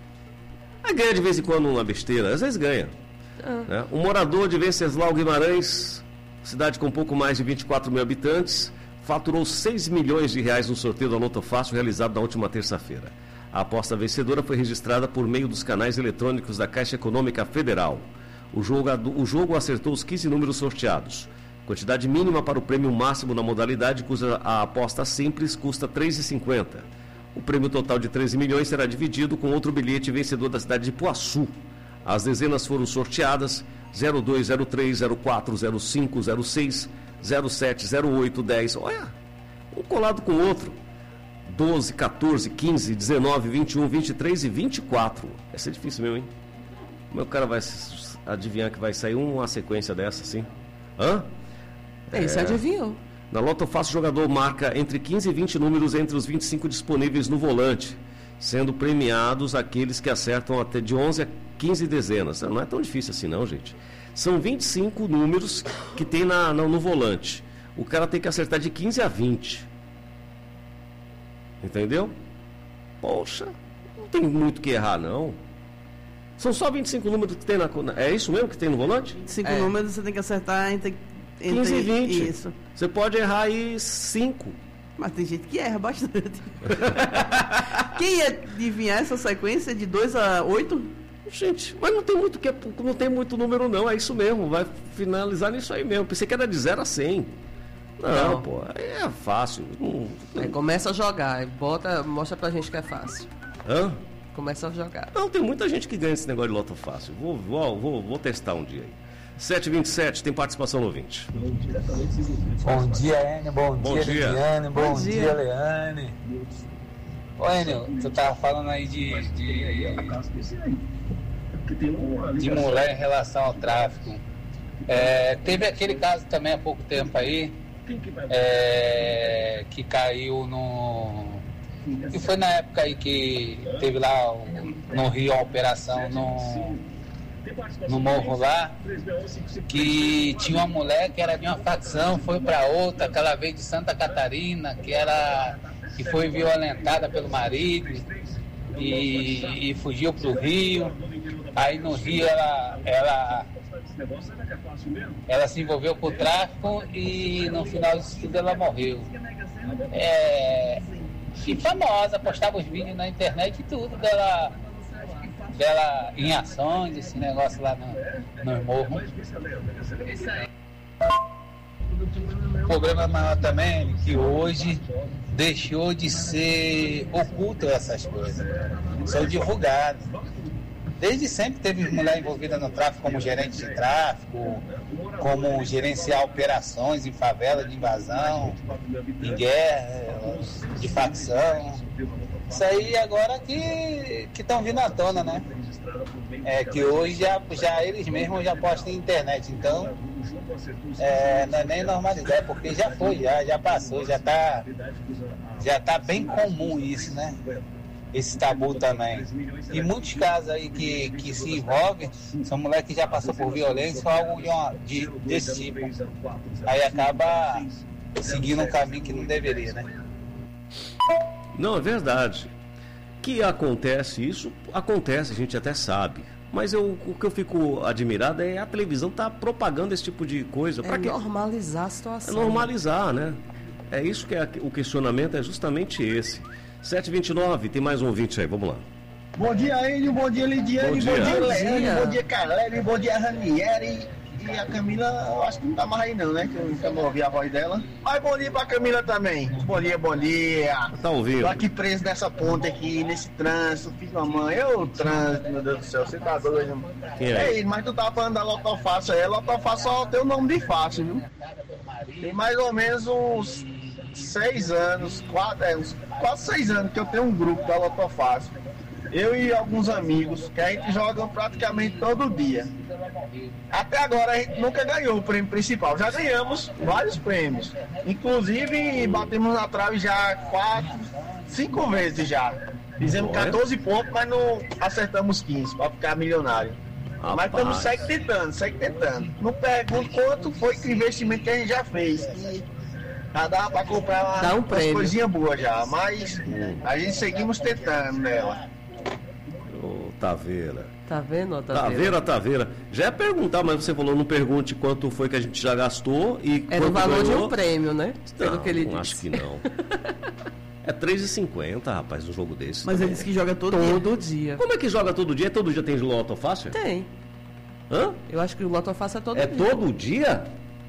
Aí ganha de vez em quando uma besteira, às vezes ganha. Ah. Né? Um morador de Venceslau Guimarães, cidade com pouco mais de vinte e quatro mil habitantes, faturou seis milhões de reais no sorteio da Loto Fácil realizado na última terça-feira. A aposta vencedora foi registrada por meio dos canais eletrônicos da Caixa Econômica Federal. O jogo, o jogo acertou os quinze números sorteados. Quantidade mínima para o prêmio máximo na modalidade, cuja a aposta simples custa três reais e cinquenta centavos. O prêmio total de treze milhões será dividido com outro bilhete vencedor da cidade de Poaçu. As dezenas foram sorteadas zero dois, zero três, zero quatro, zero cinco, zero seis, zero sete, zero oito, dez. Olha, um colado com o outro. doze, quatorze, quinze, dezenove, vinte e um, vinte e três e vinte e quatro. Essa é difícil mesmo, hein? Como é que o cara vai s- adivinhar que vai sair uma sequência dessa assim? Hã? Esse É. adivinhou. Na Loto Fácil, o jogador marca entre quinze e vinte números entre os vinte e cinco disponíveis no volante, sendo premiados aqueles que acertam até de onze a quinze dezenas. Não é tão difícil assim não, gente. São vinte e cinco números que tem na, na- no volante. O cara tem que acertar de quinze a vinte. Entendeu? Poxa, não tem muito que errar, não. São só vinte e cinco números que tem na... É isso mesmo que tem no volante? Cinco É. números você tem que acertar entre, entre quinze e vinte. Isso. Você pode errar aí cinco. Mas tem gente que erra bastante. Quem ia adivinhar essa sequência de dois a oito? Gente, mas não tem muito que não tem muito número não, é isso mesmo, vai finalizar nisso aí mesmo. Pensei que era de zero a cem. Não, Não. pô, aí é fácil. Não- Aí começa a jogar, e bota, mostra pra gente que é fácil. Hã? Começa a jogar. Não, tem muita gente que ganha esse negócio de loto fácil. Vou, vou, vou, vou testar um dia aí. sete e vinte e sete, tem participação no ouvinte. Bom dia, Enio. Bom, Bom dia, dia. Liliane. Bom, Bom dia, dia. Leane. Ô, Enio, tu tava falando aí de, de, de mulher em relação ao tráfico. É, teve aquele caso também há pouco tempo aí, é, que caiu no... que foi na época aí que teve lá o- no Rio a operação no, no morro lá, que tinha uma mulher que era de uma facção, foi para outra, que ela veio de Santa Catarina, que era que foi violentada pelo marido e, e fugiu para o Rio. Aí no Rio ela, ela ela se envolveu com o tráfico e no final disso tudo ela morreu. É, e famosa, postava os vídeos na internet e tudo dela, dela em ações, esse negócio lá no, no morro. O problema maior também é que hoje deixou de ser oculto essas coisas, são divulgadas. Desde sempre teve mulher envolvida no tráfico como gerente de tráfico, como gerenciar operações em favela de invasão, em guerra, de facção. Isso aí agora que estão vindo à tona, né? É que hoje já, já eles mesmos já postam na internet, então é, não é nem normalizar, porque já foi, já, já passou, já está já tá bem comum isso, né? Esse tabu também. E muitos casos aí que, que se envolvem são mulheres que já passou por violência ou algo de uma, de, desse tipo. Aí acaba seguindo um caminho que não deveria, né? Não, é verdade. Que acontece isso, acontece, a gente até sabe. Mas eu, o que eu fico admirado é a televisão tá propagando esse tipo de coisa. É que... normalizar a situação. É normalizar, né? É isso que é o questionamento, é justamente esse. sete e vinte e nove, tem mais um ouvinte aí, vamos lá. Bom dia, Enio, bom dia, Lidiane, Bom bom dia. dia, Bom Leandro, dia. bom dia, Caleb, bom dia, Ranieri. E a Camila, eu acho que não tá mais aí não, né? Que eu nunca ouvi a voz dela. Mas bom dia pra Camila também. Bom dia, bom dia. Tá ouvindo? Tô aqui preso nessa ponte aqui, nesse trânsito. Fiz uma mãe, eu trânsito, meu Deus do céu, você tá doido. Quem é? Ei, mas tu tá falando da Lotofácil aí, a Lotofácil só tem o nome de fácil, viu? Tem mais ou menos uns seis anos, quatro, é, uns quase seis anos que eu tenho um grupo da Lotofácil. Eu e alguns amigos, que a gente joga praticamente todo dia. Até agora a gente nunca ganhou o prêmio principal. Já ganhamos vários prêmios. Inclusive batemos na trave já quatro, cinco vezes já. Fizemos quatorze pontos, mas não acertamos quinze para ficar milionário. Rapaz. Mas estamos segue tentando, segue tentando. Não pergunto quanto foi que o investimento que a gente já fez. Que já dá para comprar uma, Dá um umas prêmio. coisinhas boas já. Mas a gente seguimos tentando nela. Ô, Taveira. Tá vendo, ó, Taveira? Taveira, Taveira. Já ia perguntar, mas você falou, não pergunte quanto foi que a gente já gastou e Era o quanto valor ganhou. de um prêmio, né? Pelo Não, que ele não disse. acho que não. É três reais e cinquenta, rapaz, um jogo desse. Mas ele disse que joga todo, dia. Todo dia. Como é que joga todo dia? Todo dia tem loto fácil? Tem. Hã? Eu acho que o Lotofácil é todo É dia. todo dia?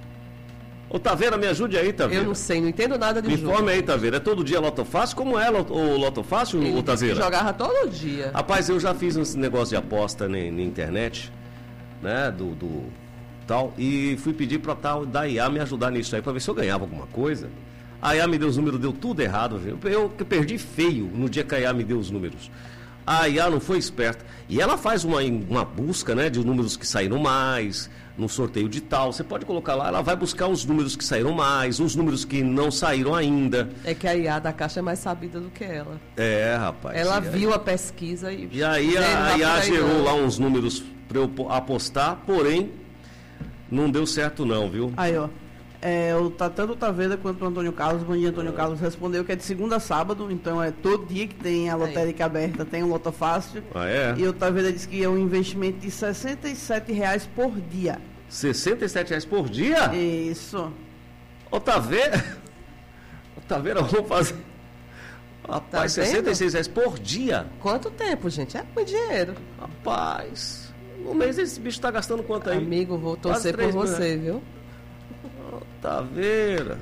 Ô, Taveira, me ajude aí, Taveira. Eu não sei, não entendo nada de Me jogo. informe aí, Taveira. É todo dia loto fácil? Como é lo- o loto fácil, Ele ô, disse que Taveira? jogava todo dia. Rapaz, eu já fiz esse negócio de aposta na, na internet, né, do, do tal, e fui pedir pra tal da I A me ajudar nisso aí, pra ver se eu ganhava alguma coisa. A I A me deu os números, deu tudo errado, viu? Eu que perdi feio no dia que a I A me deu os números. A I A não foi esperta. E ela faz uma, uma busca, né, de números que saíram mais, no sorteio de tal. Você pode colocar lá, ela vai buscar os números que saíram mais, os números que não saíram ainda. É que a I A da Caixa é mais sabida do que ela. É, rapaz. Ela e aí- viu a pesquisa e... E aí Ele a vai I A por aí, gerou não. lá uns números pra eu po- apostar, porém, não deu certo não, viu? Aí, ó. É, o tá tanto o Taveira quanto o Antônio Carlos. Bom dia, Antônio Carlos respondeu que é de segunda a sábado, então é todo dia que tem a lotérica aberta, tem o Loto Fácil. Ah, é? E o Taveira disse que é um investimento de sessenta e sete reais por dia. sessenta e sete reais por dia? Isso. Ô, Taveira... Ô, Taveira, vamos fazer... Rapaz, Tá sessenta e vendo? seis reais por dia? Quanto tempo, gente? É muito dinheiro. Rapaz, no mês esse bicho tá gastando quanto aí? Amigo, vou Quase torcer por três mil você, reais. viu? Ô, Taveira...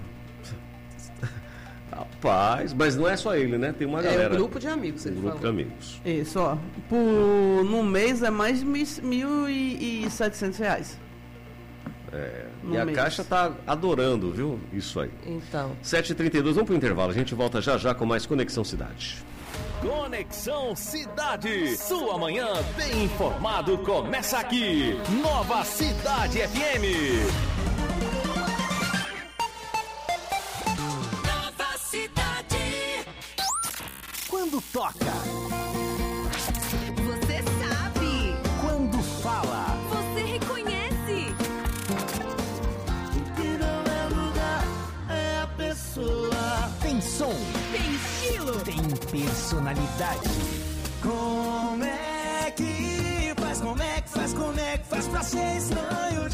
Rapaz, mas não é só ele, né? Tem uma É galera. um grupo de amigos, Um ele grupo de falou. amigos. Isso, ó. Por, no mês é mais de mil e setecentos reais. É, No e a mês. Caixa tá adorando, viu? Isso aí. Então. sete e trinta e dois, vamos pro intervalo. A gente volta já já com mais Conexão Cidade. Conexão Cidade. Sua manhã bem informado começa aqui. Nova Cidade F M. Nova Cidade. Quando toca, Você sabe. quando fala, Você reconhece. O que não é lugar é a pessoa. tem som, Tem estilo. tem personalidade. Como é que faz, como é que faz, como é que faz pra ser estranho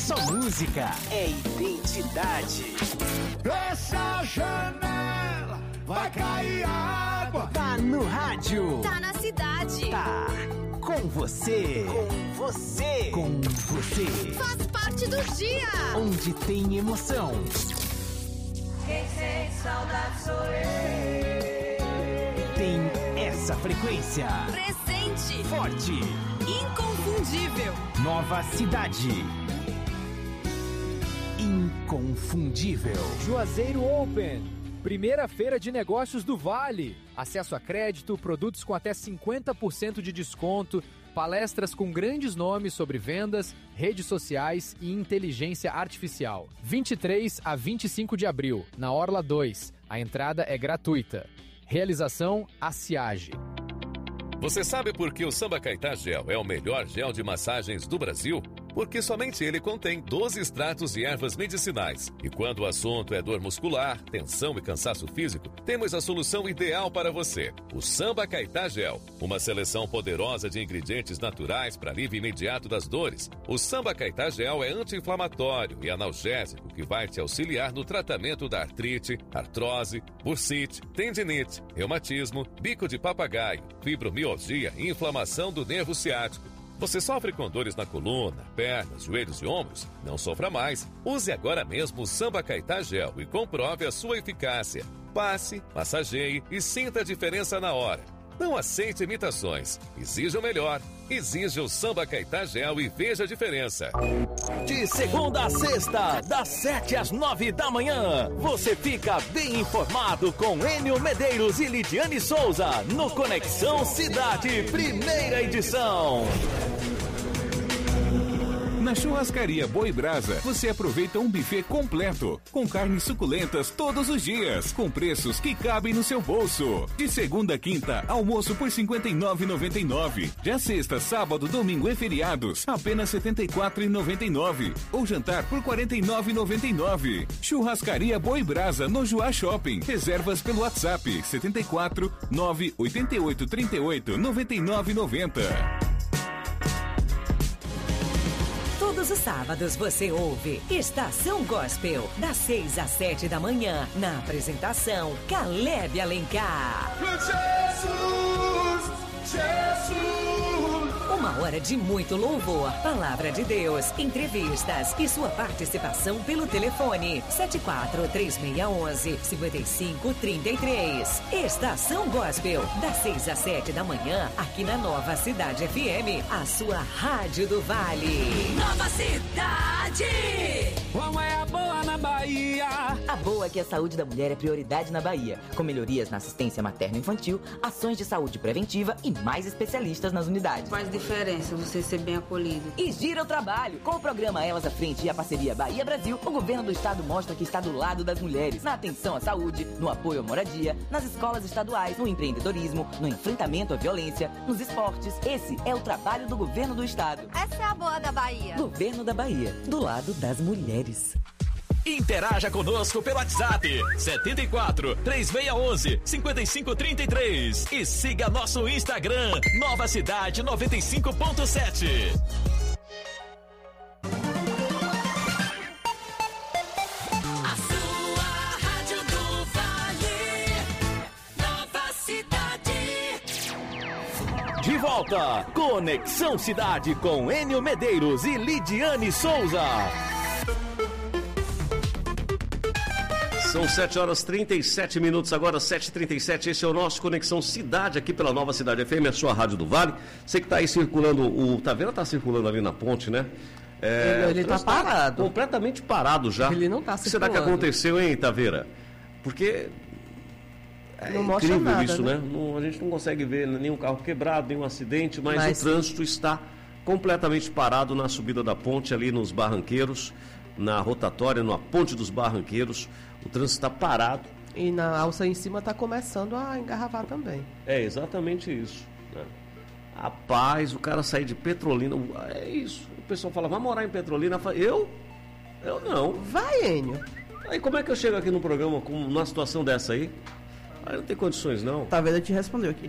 só música, é identidade. Essa janela vai cair água. Tá no rádio. Tá na cidade. Tá com você. Com você. Com você. Faz parte do dia. Onde tem emoção. Quem sente saudade sou eu. Tem essa frequência. Presente. Forte. Inconfundível. Nova cidade. Inconfundível. Juazeiro Open, primeira feira de negócios do Vale. Acesso a crédito, produtos com até cinquenta por cento de desconto, palestras com grandes nomes sobre vendas, redes sociais e inteligência artificial. vinte e três a vinte e cinco de abril, na Orla dois. A entrada é gratuita. Realização Aciage. Você sabe por que o Samba Caetá Gel é o melhor gel de massagens do Brasil? Porque somente ele contém doze extratos de ervas medicinais. E quando o assunto é dor muscular, tensão e cansaço físico, temos a solução ideal para você. O Samba Caetá Gel. Uma seleção poderosa de ingredientes naturais para alívio imediato das dores. O Samba Caetá Gel é anti-inflamatório e analgésico que vai te auxiliar no tratamento da artrite, artrose, bursite, tendinite, reumatismo, bico de papagaio, fibromialgia e inflamação do nervo ciático. Você sofre com dores na coluna, pernas, joelhos e ombros? Não sofra mais. Use agora mesmo o Samba Caetá Gel e comprove a sua eficácia. Passe, massageie e sinta a diferença na hora. Não aceite imitações. Exija o melhor. Exija o Samba Caetá Gel e veja a diferença. De segunda a sexta, das sete às nove da manhã, você fica bem informado com Enio Medeiros e Lidiane Souza no Conexão Cidade, primeira edição. Na Churrascaria Boi Brasa, você aproveita um buffet completo, com carnes suculentas todos os dias, com preços que cabem no seu bolso. De segunda a quinta, almoço por cinquenta e nove reais e noventa e nove centavos. Já sexta, sábado, domingo e feriados, apenas setenta e quatro reais e noventa e nove centavos. Ou jantar por quarenta e nove reais e noventa e nove centavos. Churrascaria Boi Brasa, no Joá Shopping. Reservas pelo WhatsApp, setenta e quatro, nove oito oito, trinta e oito, noventa e nove noventa. Todos os sábados você ouve Estação Gospel, das seis às sete da manhã, na apresentação Caleb Alencar. Jesus, Jesus. Uma hora de muito louvor, palavra de Deus, entrevistas e sua participação pelo telefone sete quatro três seis um um, cinco cinco três três. Estação Gospel, das seis às sete da manhã, aqui na Nova Cidade F M, a sua rádio do Vale. Nova Cidade! Como é a boa na Bahia? A boa é que a saúde da mulher é prioridade na Bahia, com melhorias na assistência materno-infantil, ações de saúde preventiva e mais especialistas nas unidades. Faz diferença você ser bem acolhido. E gira o trabalho. Com o programa Elas à Frente e a parceria Bahia Brasil, o governo do estado mostra que está do lado das mulheres, na atenção à saúde, no apoio à moradia, nas escolas estaduais, no empreendedorismo, no enfrentamento à violência, nos esportes. Esse é o trabalho do governo do estado. Essa é a boa da Bahia. Governo da Bahia, do lado das mulheres. Interaja conosco pelo WhatsApp setenta e quatro, três seis um um, cinco cinco três três e siga nosso Instagram Nova Cidade noventa e cinco ponto sete. A sua rádio do Vale, Nova Cidade. De volta, Conexão Cidade com Enio Medeiros e Lidiane Souza. São sete horas e trinta e sete minutos, agora sete e trinta e sete. Esse é o nosso Conexão Cidade, aqui pela Nova Cidade F M, a sua rádio do Vale. Você que está aí circulando, o Taveira está circulando ali na ponte, né? É, ele está parado. Completamente parado já. Ele não está O que será que aconteceu, hein, Taveira? Porque é não mostra incrível nada, isso, né? né? Não, a gente não consegue ver nenhum carro quebrado, nenhum acidente, mas, Mas o trânsito está completamente parado na subida da ponte, ali nos Barranqueiros, na rotatória, na Ponte dos Barranqueiros. O trânsito está parado. E na alça em cima está começando a engarrafar também. É exatamente isso, né? Rapaz, o cara sair de Petrolina, é isso. O pessoal fala, vai morar em Petrolina. Eu? Eu não. Vai, Enio. Aí como é que eu chego aqui no programa com uma situação dessa aí? Aí não tem condições, não. Taveira te respondeu aqui.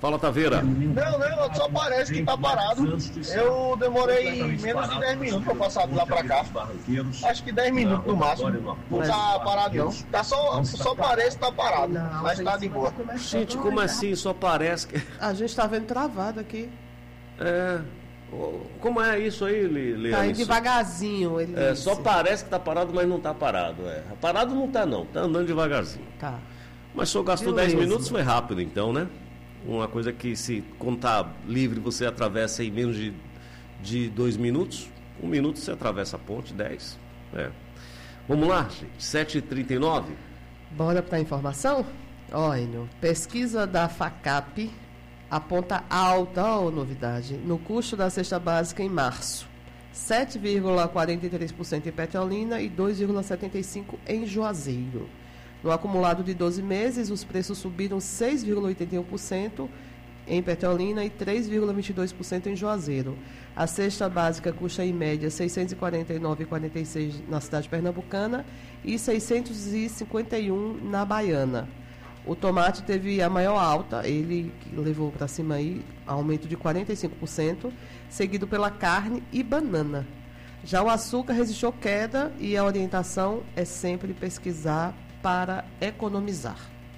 Fala, Taveira. Não, não, só parece que tá parado. Eu demorei menos de dez minutos pra passar de lá pra cá. Acho que dez minutos no máximo. Não tá parado não. Tá só, só parece que tá parado, mas tá de boa. Gente, como assim? Só parece que... A gente tá vendo travado aqui. É... Como é isso aí, Leandro? Tá indo devagarzinho. Ele é, só parece que tá parado, mas não tá parado. É. Parado não tá não, tá andando devagarzinho. Tá. Mas só gastou dez minutos, foi rápido então, né? Uma coisa que se contar livre você atravessa em menos de, de dois minutos. Um minuto você atravessa a ponte, dez. É. Vamos lá, gente. sete e trinta e nove. Bora para a informação? Olha, pesquisa da FACAP aponta alta, ó, novidade, no custo da cesta básica em março. sete vírgula quarenta e três por cento em Petrolina e dois vírgula setenta e cinco por cento em Juazeiro. No acumulado de doze meses, os preços subiram seis vírgula oitenta e um por cento em Petrolina e três vírgula vinte e dois por cento em Juazeiro. A cesta básica custa em média seiscentos e quarenta e nove vírgula quarenta e seis centavos na cidade pernambucana e seiscentos e cinquenta e um na Baiana. O tomate teve a maior alta, ele que levou para cima aí aumento de quarenta e cinco por cento, seguido pela carne e banana. Já o açúcar registrou queda e a orientação é sempre pesquisar para economizar.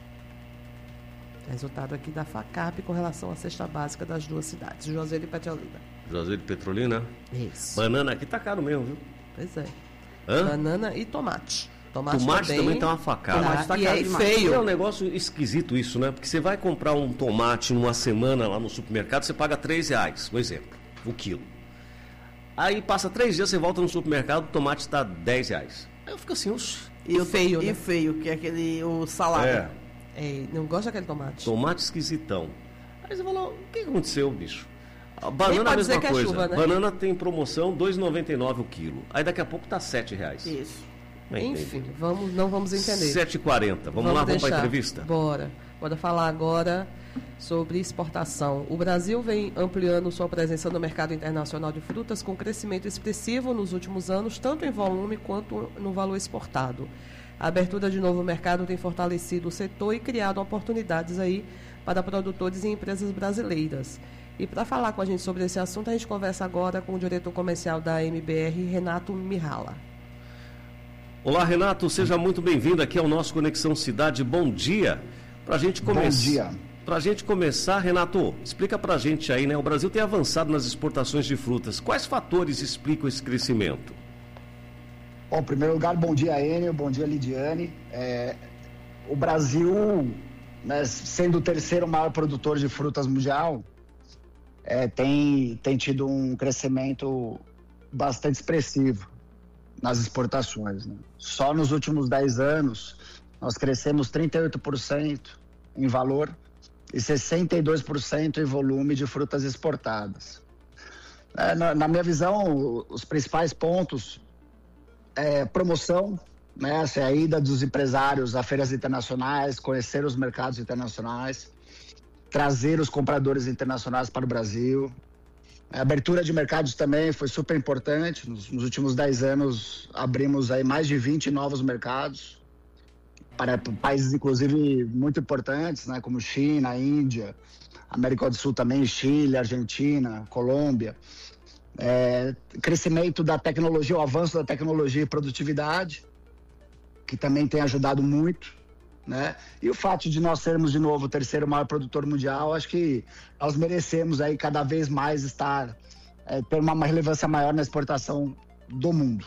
Resultado aqui da FACAP com relação à cesta básica das duas cidades, Juazeiro e Petrolina. Juazeiro e Petrolina? Isso. Banana aqui tá caro mesmo, viu? Pois é. Hã? Banana e tomate. Tomate, tomate também, também tá uma facada. Tomate tá e caro é demais. feio. É um negócio esquisito isso, né? Porque você vai comprar um tomate numa semana lá no supermercado, você paga três reais, por exemplo, o quilo. Aí passa três dias, você volta no supermercado, o tomate está dez reais. Aí eu fico assim, oxe. E o feio, e né? feio, que é aquele, o salado. É. É, não gosto daquele tomate. Tomate esquisitão. Aí você fala, o que aconteceu, bicho? A Nem banana é a pode mesma dizer que é coisa. chuva, né? Banana tem promoção dois reais e noventa e nove centavos o quilo. Aí daqui a pouco tá sete reais. Isso. Enfim, vamos, não vamos entender. sete e quarenta. Vamos, vamos lá, vamos para a entrevista? Bora. Bora falar agora sobre exportação. O Brasil vem ampliando sua presença no mercado internacional de frutas com crescimento expressivo nos últimos anos, tanto em volume quanto no valor exportado. A abertura de novo mercado tem fortalecido o setor e criado oportunidades aí para produtores e empresas brasileiras. E para falar com a gente sobre esse assunto, a gente conversa agora com o diretor comercial da M B R, Renato Mirrala. Olá, Renato, seja muito bem-vindo aqui ao nosso Conexão Cidade. Bom dia. Pra gente começar. Bom dia. Pra gente começar, Renato, explica pra gente aí, né? O Brasil tem avançado nas exportações de frutas. Quais fatores explicam esse crescimento? Bom, em primeiro lugar, bom dia, Enio, bom dia, Lidiane. É, o Brasil, né, sendo o terceiro maior produtor de frutas mundial, é, tem, tem tido um crescimento bastante expressivo nas exportações, né? Só nos últimos dez anos, nós crescemos trinta e oito por cento em valor e sessenta e dois por cento em volume de frutas exportadas. É, na, na minha visão, os principais pontos é promoção, né? Essa é a ida dos empresários a feiras internacionais, conhecer os mercados internacionais, trazer os compradores internacionais para o Brasil. A abertura de mercados também foi super importante. Nos, nos últimos dez anos, abrimos aí mais de vinte novos mercados para países, inclusive, muito importantes, né, como China, Índia, América do Sul também, Chile, Argentina, Colômbia. É, crescimento da tecnologia, o avanço da tecnologia e produtividade, que também tem ajudado muito. Né? E o fato de nós sermos de novo o terceiro maior produtor mundial, acho que nós merecemos aí cada vez mais estar, é, ter uma, uma relevância maior na exportação do mundo.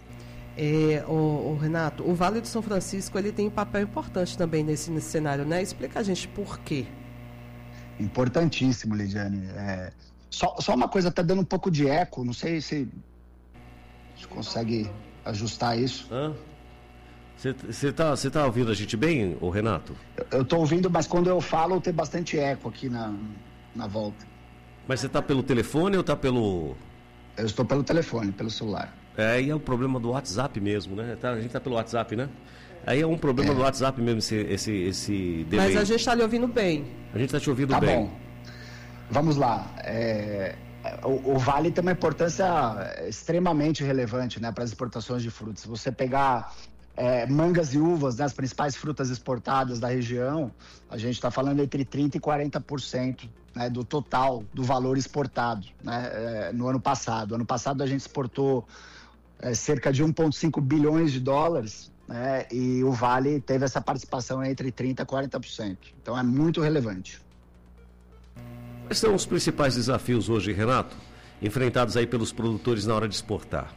É, o, o Renato, o Vale do São Francisco ele tem um papel importante também nesse, nesse cenário, né? Explica a gente por quê. Importantíssimo, Lidiane. É, só, só uma coisa, tá dando um pouco de eco, não sei se a gente consegue ajustar isso. Hã? Você tá, tá ouvindo a gente bem, ô Renato? Eu estou ouvindo, mas quando eu falo tem bastante eco aqui na, na volta. Mas você está pelo telefone ou está pelo... Eu estou pelo telefone, pelo celular. É, e é o problema do WhatsApp mesmo, né? Tá, a gente está pelo WhatsApp, né? Aí é um problema é. do WhatsApp mesmo, esse, esse, esse delay. Mas a gente está lhe ouvindo bem. A gente está te ouvindo tá bem. Bom. Vamos lá. É... O, o Vale tem uma importância extremamente relevante, né, para as exportações de frutas. Se você pegar é, mangas e uvas, né, as principais frutas exportadas da região, a gente está falando entre trinta por cento e quarenta por cento, né, do total do valor exportado, né, é, no ano passado. Ano passado a gente exportou é, cerca de um vírgula cinco bilhões de dólares, né, e o Vale teve essa participação entre trinta por cento e quarenta por cento. Então é muito relevante. Quais são os principais desafios hoje, Renato, enfrentados aí pelos produtores na hora de exportar?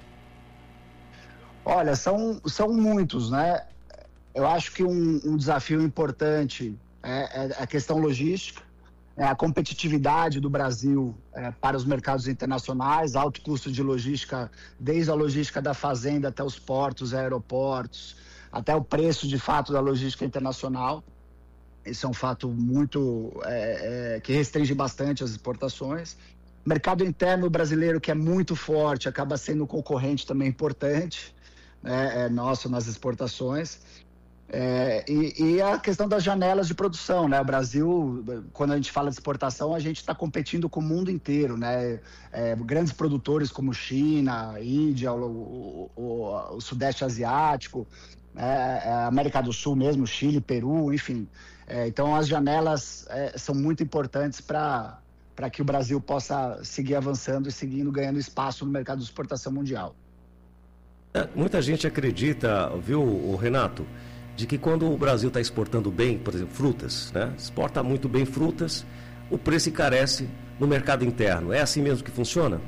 Olha, são, são muitos, né? Eu acho que um, um desafio importante é, é a questão logística, é a competitividade do Brasil é, para os mercados internacionais, alto custo de logística, desde a logística da fazenda até os portos, aeroportos, até o preço de fato da logística internacional. Esse é um fato muito é, é, que restringe bastante as exportações. Mercado interno brasileiro, que é muito forte, acaba sendo um concorrente também importante, né, é nosso nas exportações. É, e, e a questão das janelas de produção, né? O Brasil, quando a gente fala de exportação, a gente está competindo com o mundo inteiro, né? É, grandes produtores como China, Índia, o, o, o Sudeste Asiático, é, a América do Sul mesmo, Chile, Peru, enfim. É, então as janelas é, são muito importantes para para que o Brasil possa seguir avançando e seguindo ganhando espaço no mercado de exportação mundial. É, muita gente acredita, viu, o Renato, de que quando o Brasil está exportando bem, por exemplo, frutas, né? Exporta muito bem frutas, o preço encarece no mercado interno. É assim mesmo que funciona?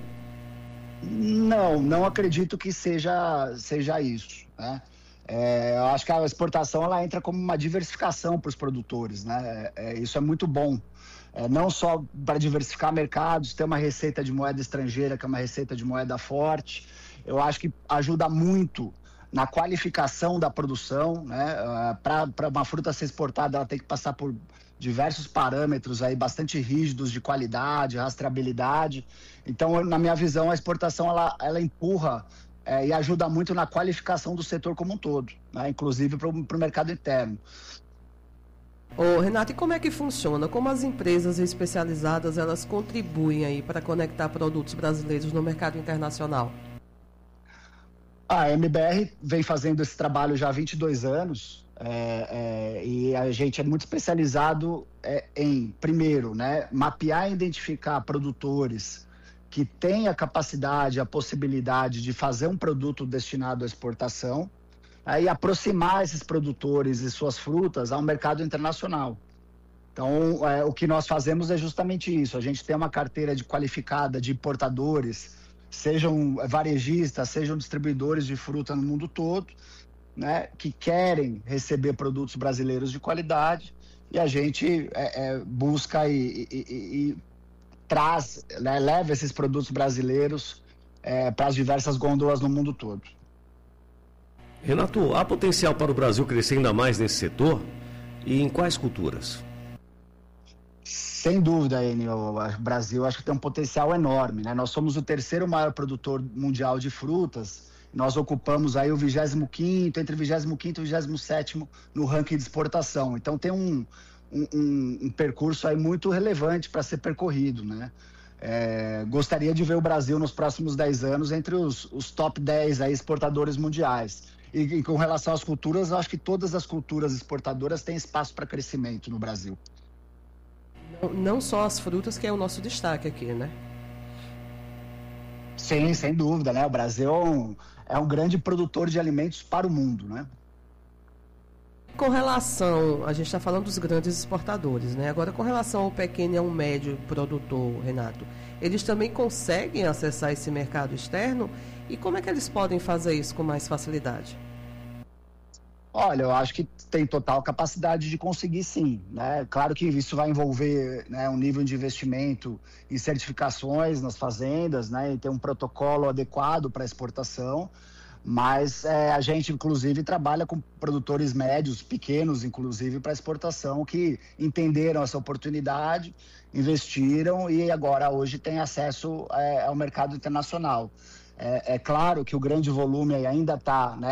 Não, não acredito que seja, seja isso, né? É, eu acho que a exportação ela entra como uma diversificação para os produtores, né? É, isso é muito bom. É, não só para diversificar mercados, ter uma receita de moeda estrangeira, que é uma receita de moeda forte. Eu acho que ajuda muito na qualificação da produção, né? Para uma fruta ser exportada, ela tem que passar por diversos parâmetros aí bastante rígidos de qualidade, rastreabilidade. Então, na minha visão, a exportação ela, ela empurra é, e ajuda muito na qualificação do setor como um todo, né? Inclusive para o mercado interno. Ô, Renato, e como é que funciona? Como as empresas especializadas elas contribuem aí para conectar produtos brasileiros no mercado internacional? A M B R vem fazendo esse trabalho já há vinte e dois anos é, é, e a gente é muito especializado é, em, primeiro, né, mapear e identificar produtores que têm a capacidade, a possibilidade de fazer um produto destinado à exportação, aí aproximar esses produtores e suas frutas ao mercado internacional. Então, é, o que nós fazemos é justamente isso. A gente tem uma carteira de qualificada de importadores, sejam varejistas, sejam distribuidores de fruta no mundo todo, né, que querem receber produtos brasileiros de qualidade, e a gente é, é, busca e, e, e, e traz, né, leva esses produtos brasileiros é, para as diversas gôndolas no mundo todo. Renato, há potencial para o Brasil crescer ainda mais nesse setor? E em quais culturas? Sem dúvida, Enio. O Brasil acho que tem um potencial enorme, né? Nós somos o terceiro maior produtor mundial de frutas. Nós ocupamos aí o vigésimo quinto, entre o vigésimo quinto e o vigésimo sétimo no ranking de exportação. Então tem um, um, um percurso aí muito relevante para ser percorrido, né? É, gostaria de ver o Brasil nos próximos dez anos entre os, os top dez aí exportadores mundiais. E, e com relação às culturas, eu acho que todas as culturas exportadoras têm espaço para crescimento no Brasil. Não, não só as frutas, que é o nosso destaque aqui, né? Sim, sem dúvida, né? O Brasil é um, é um grande produtor de alimentos para o mundo, né? Com relação, a gente está falando dos grandes exportadores, né? Agora, com relação ao pequeno e ao médio produtor, Renato, eles também conseguem acessar esse mercado externo? E como é que eles podem fazer isso com mais facilidade? Olha, eu acho que tem total capacidade de conseguir, sim, né? Claro que isso vai envolver, né, um nível de investimento em certificações nas fazendas, né? E ter um protocolo adequado para exportação. Mas é, a gente, inclusive, trabalha com produtores médios, pequenos, inclusive, para exportação, que entenderam essa oportunidade, investiram e agora, hoje, têm acesso é, ao mercado internacional. É, é claro que o grande volume ainda está, né,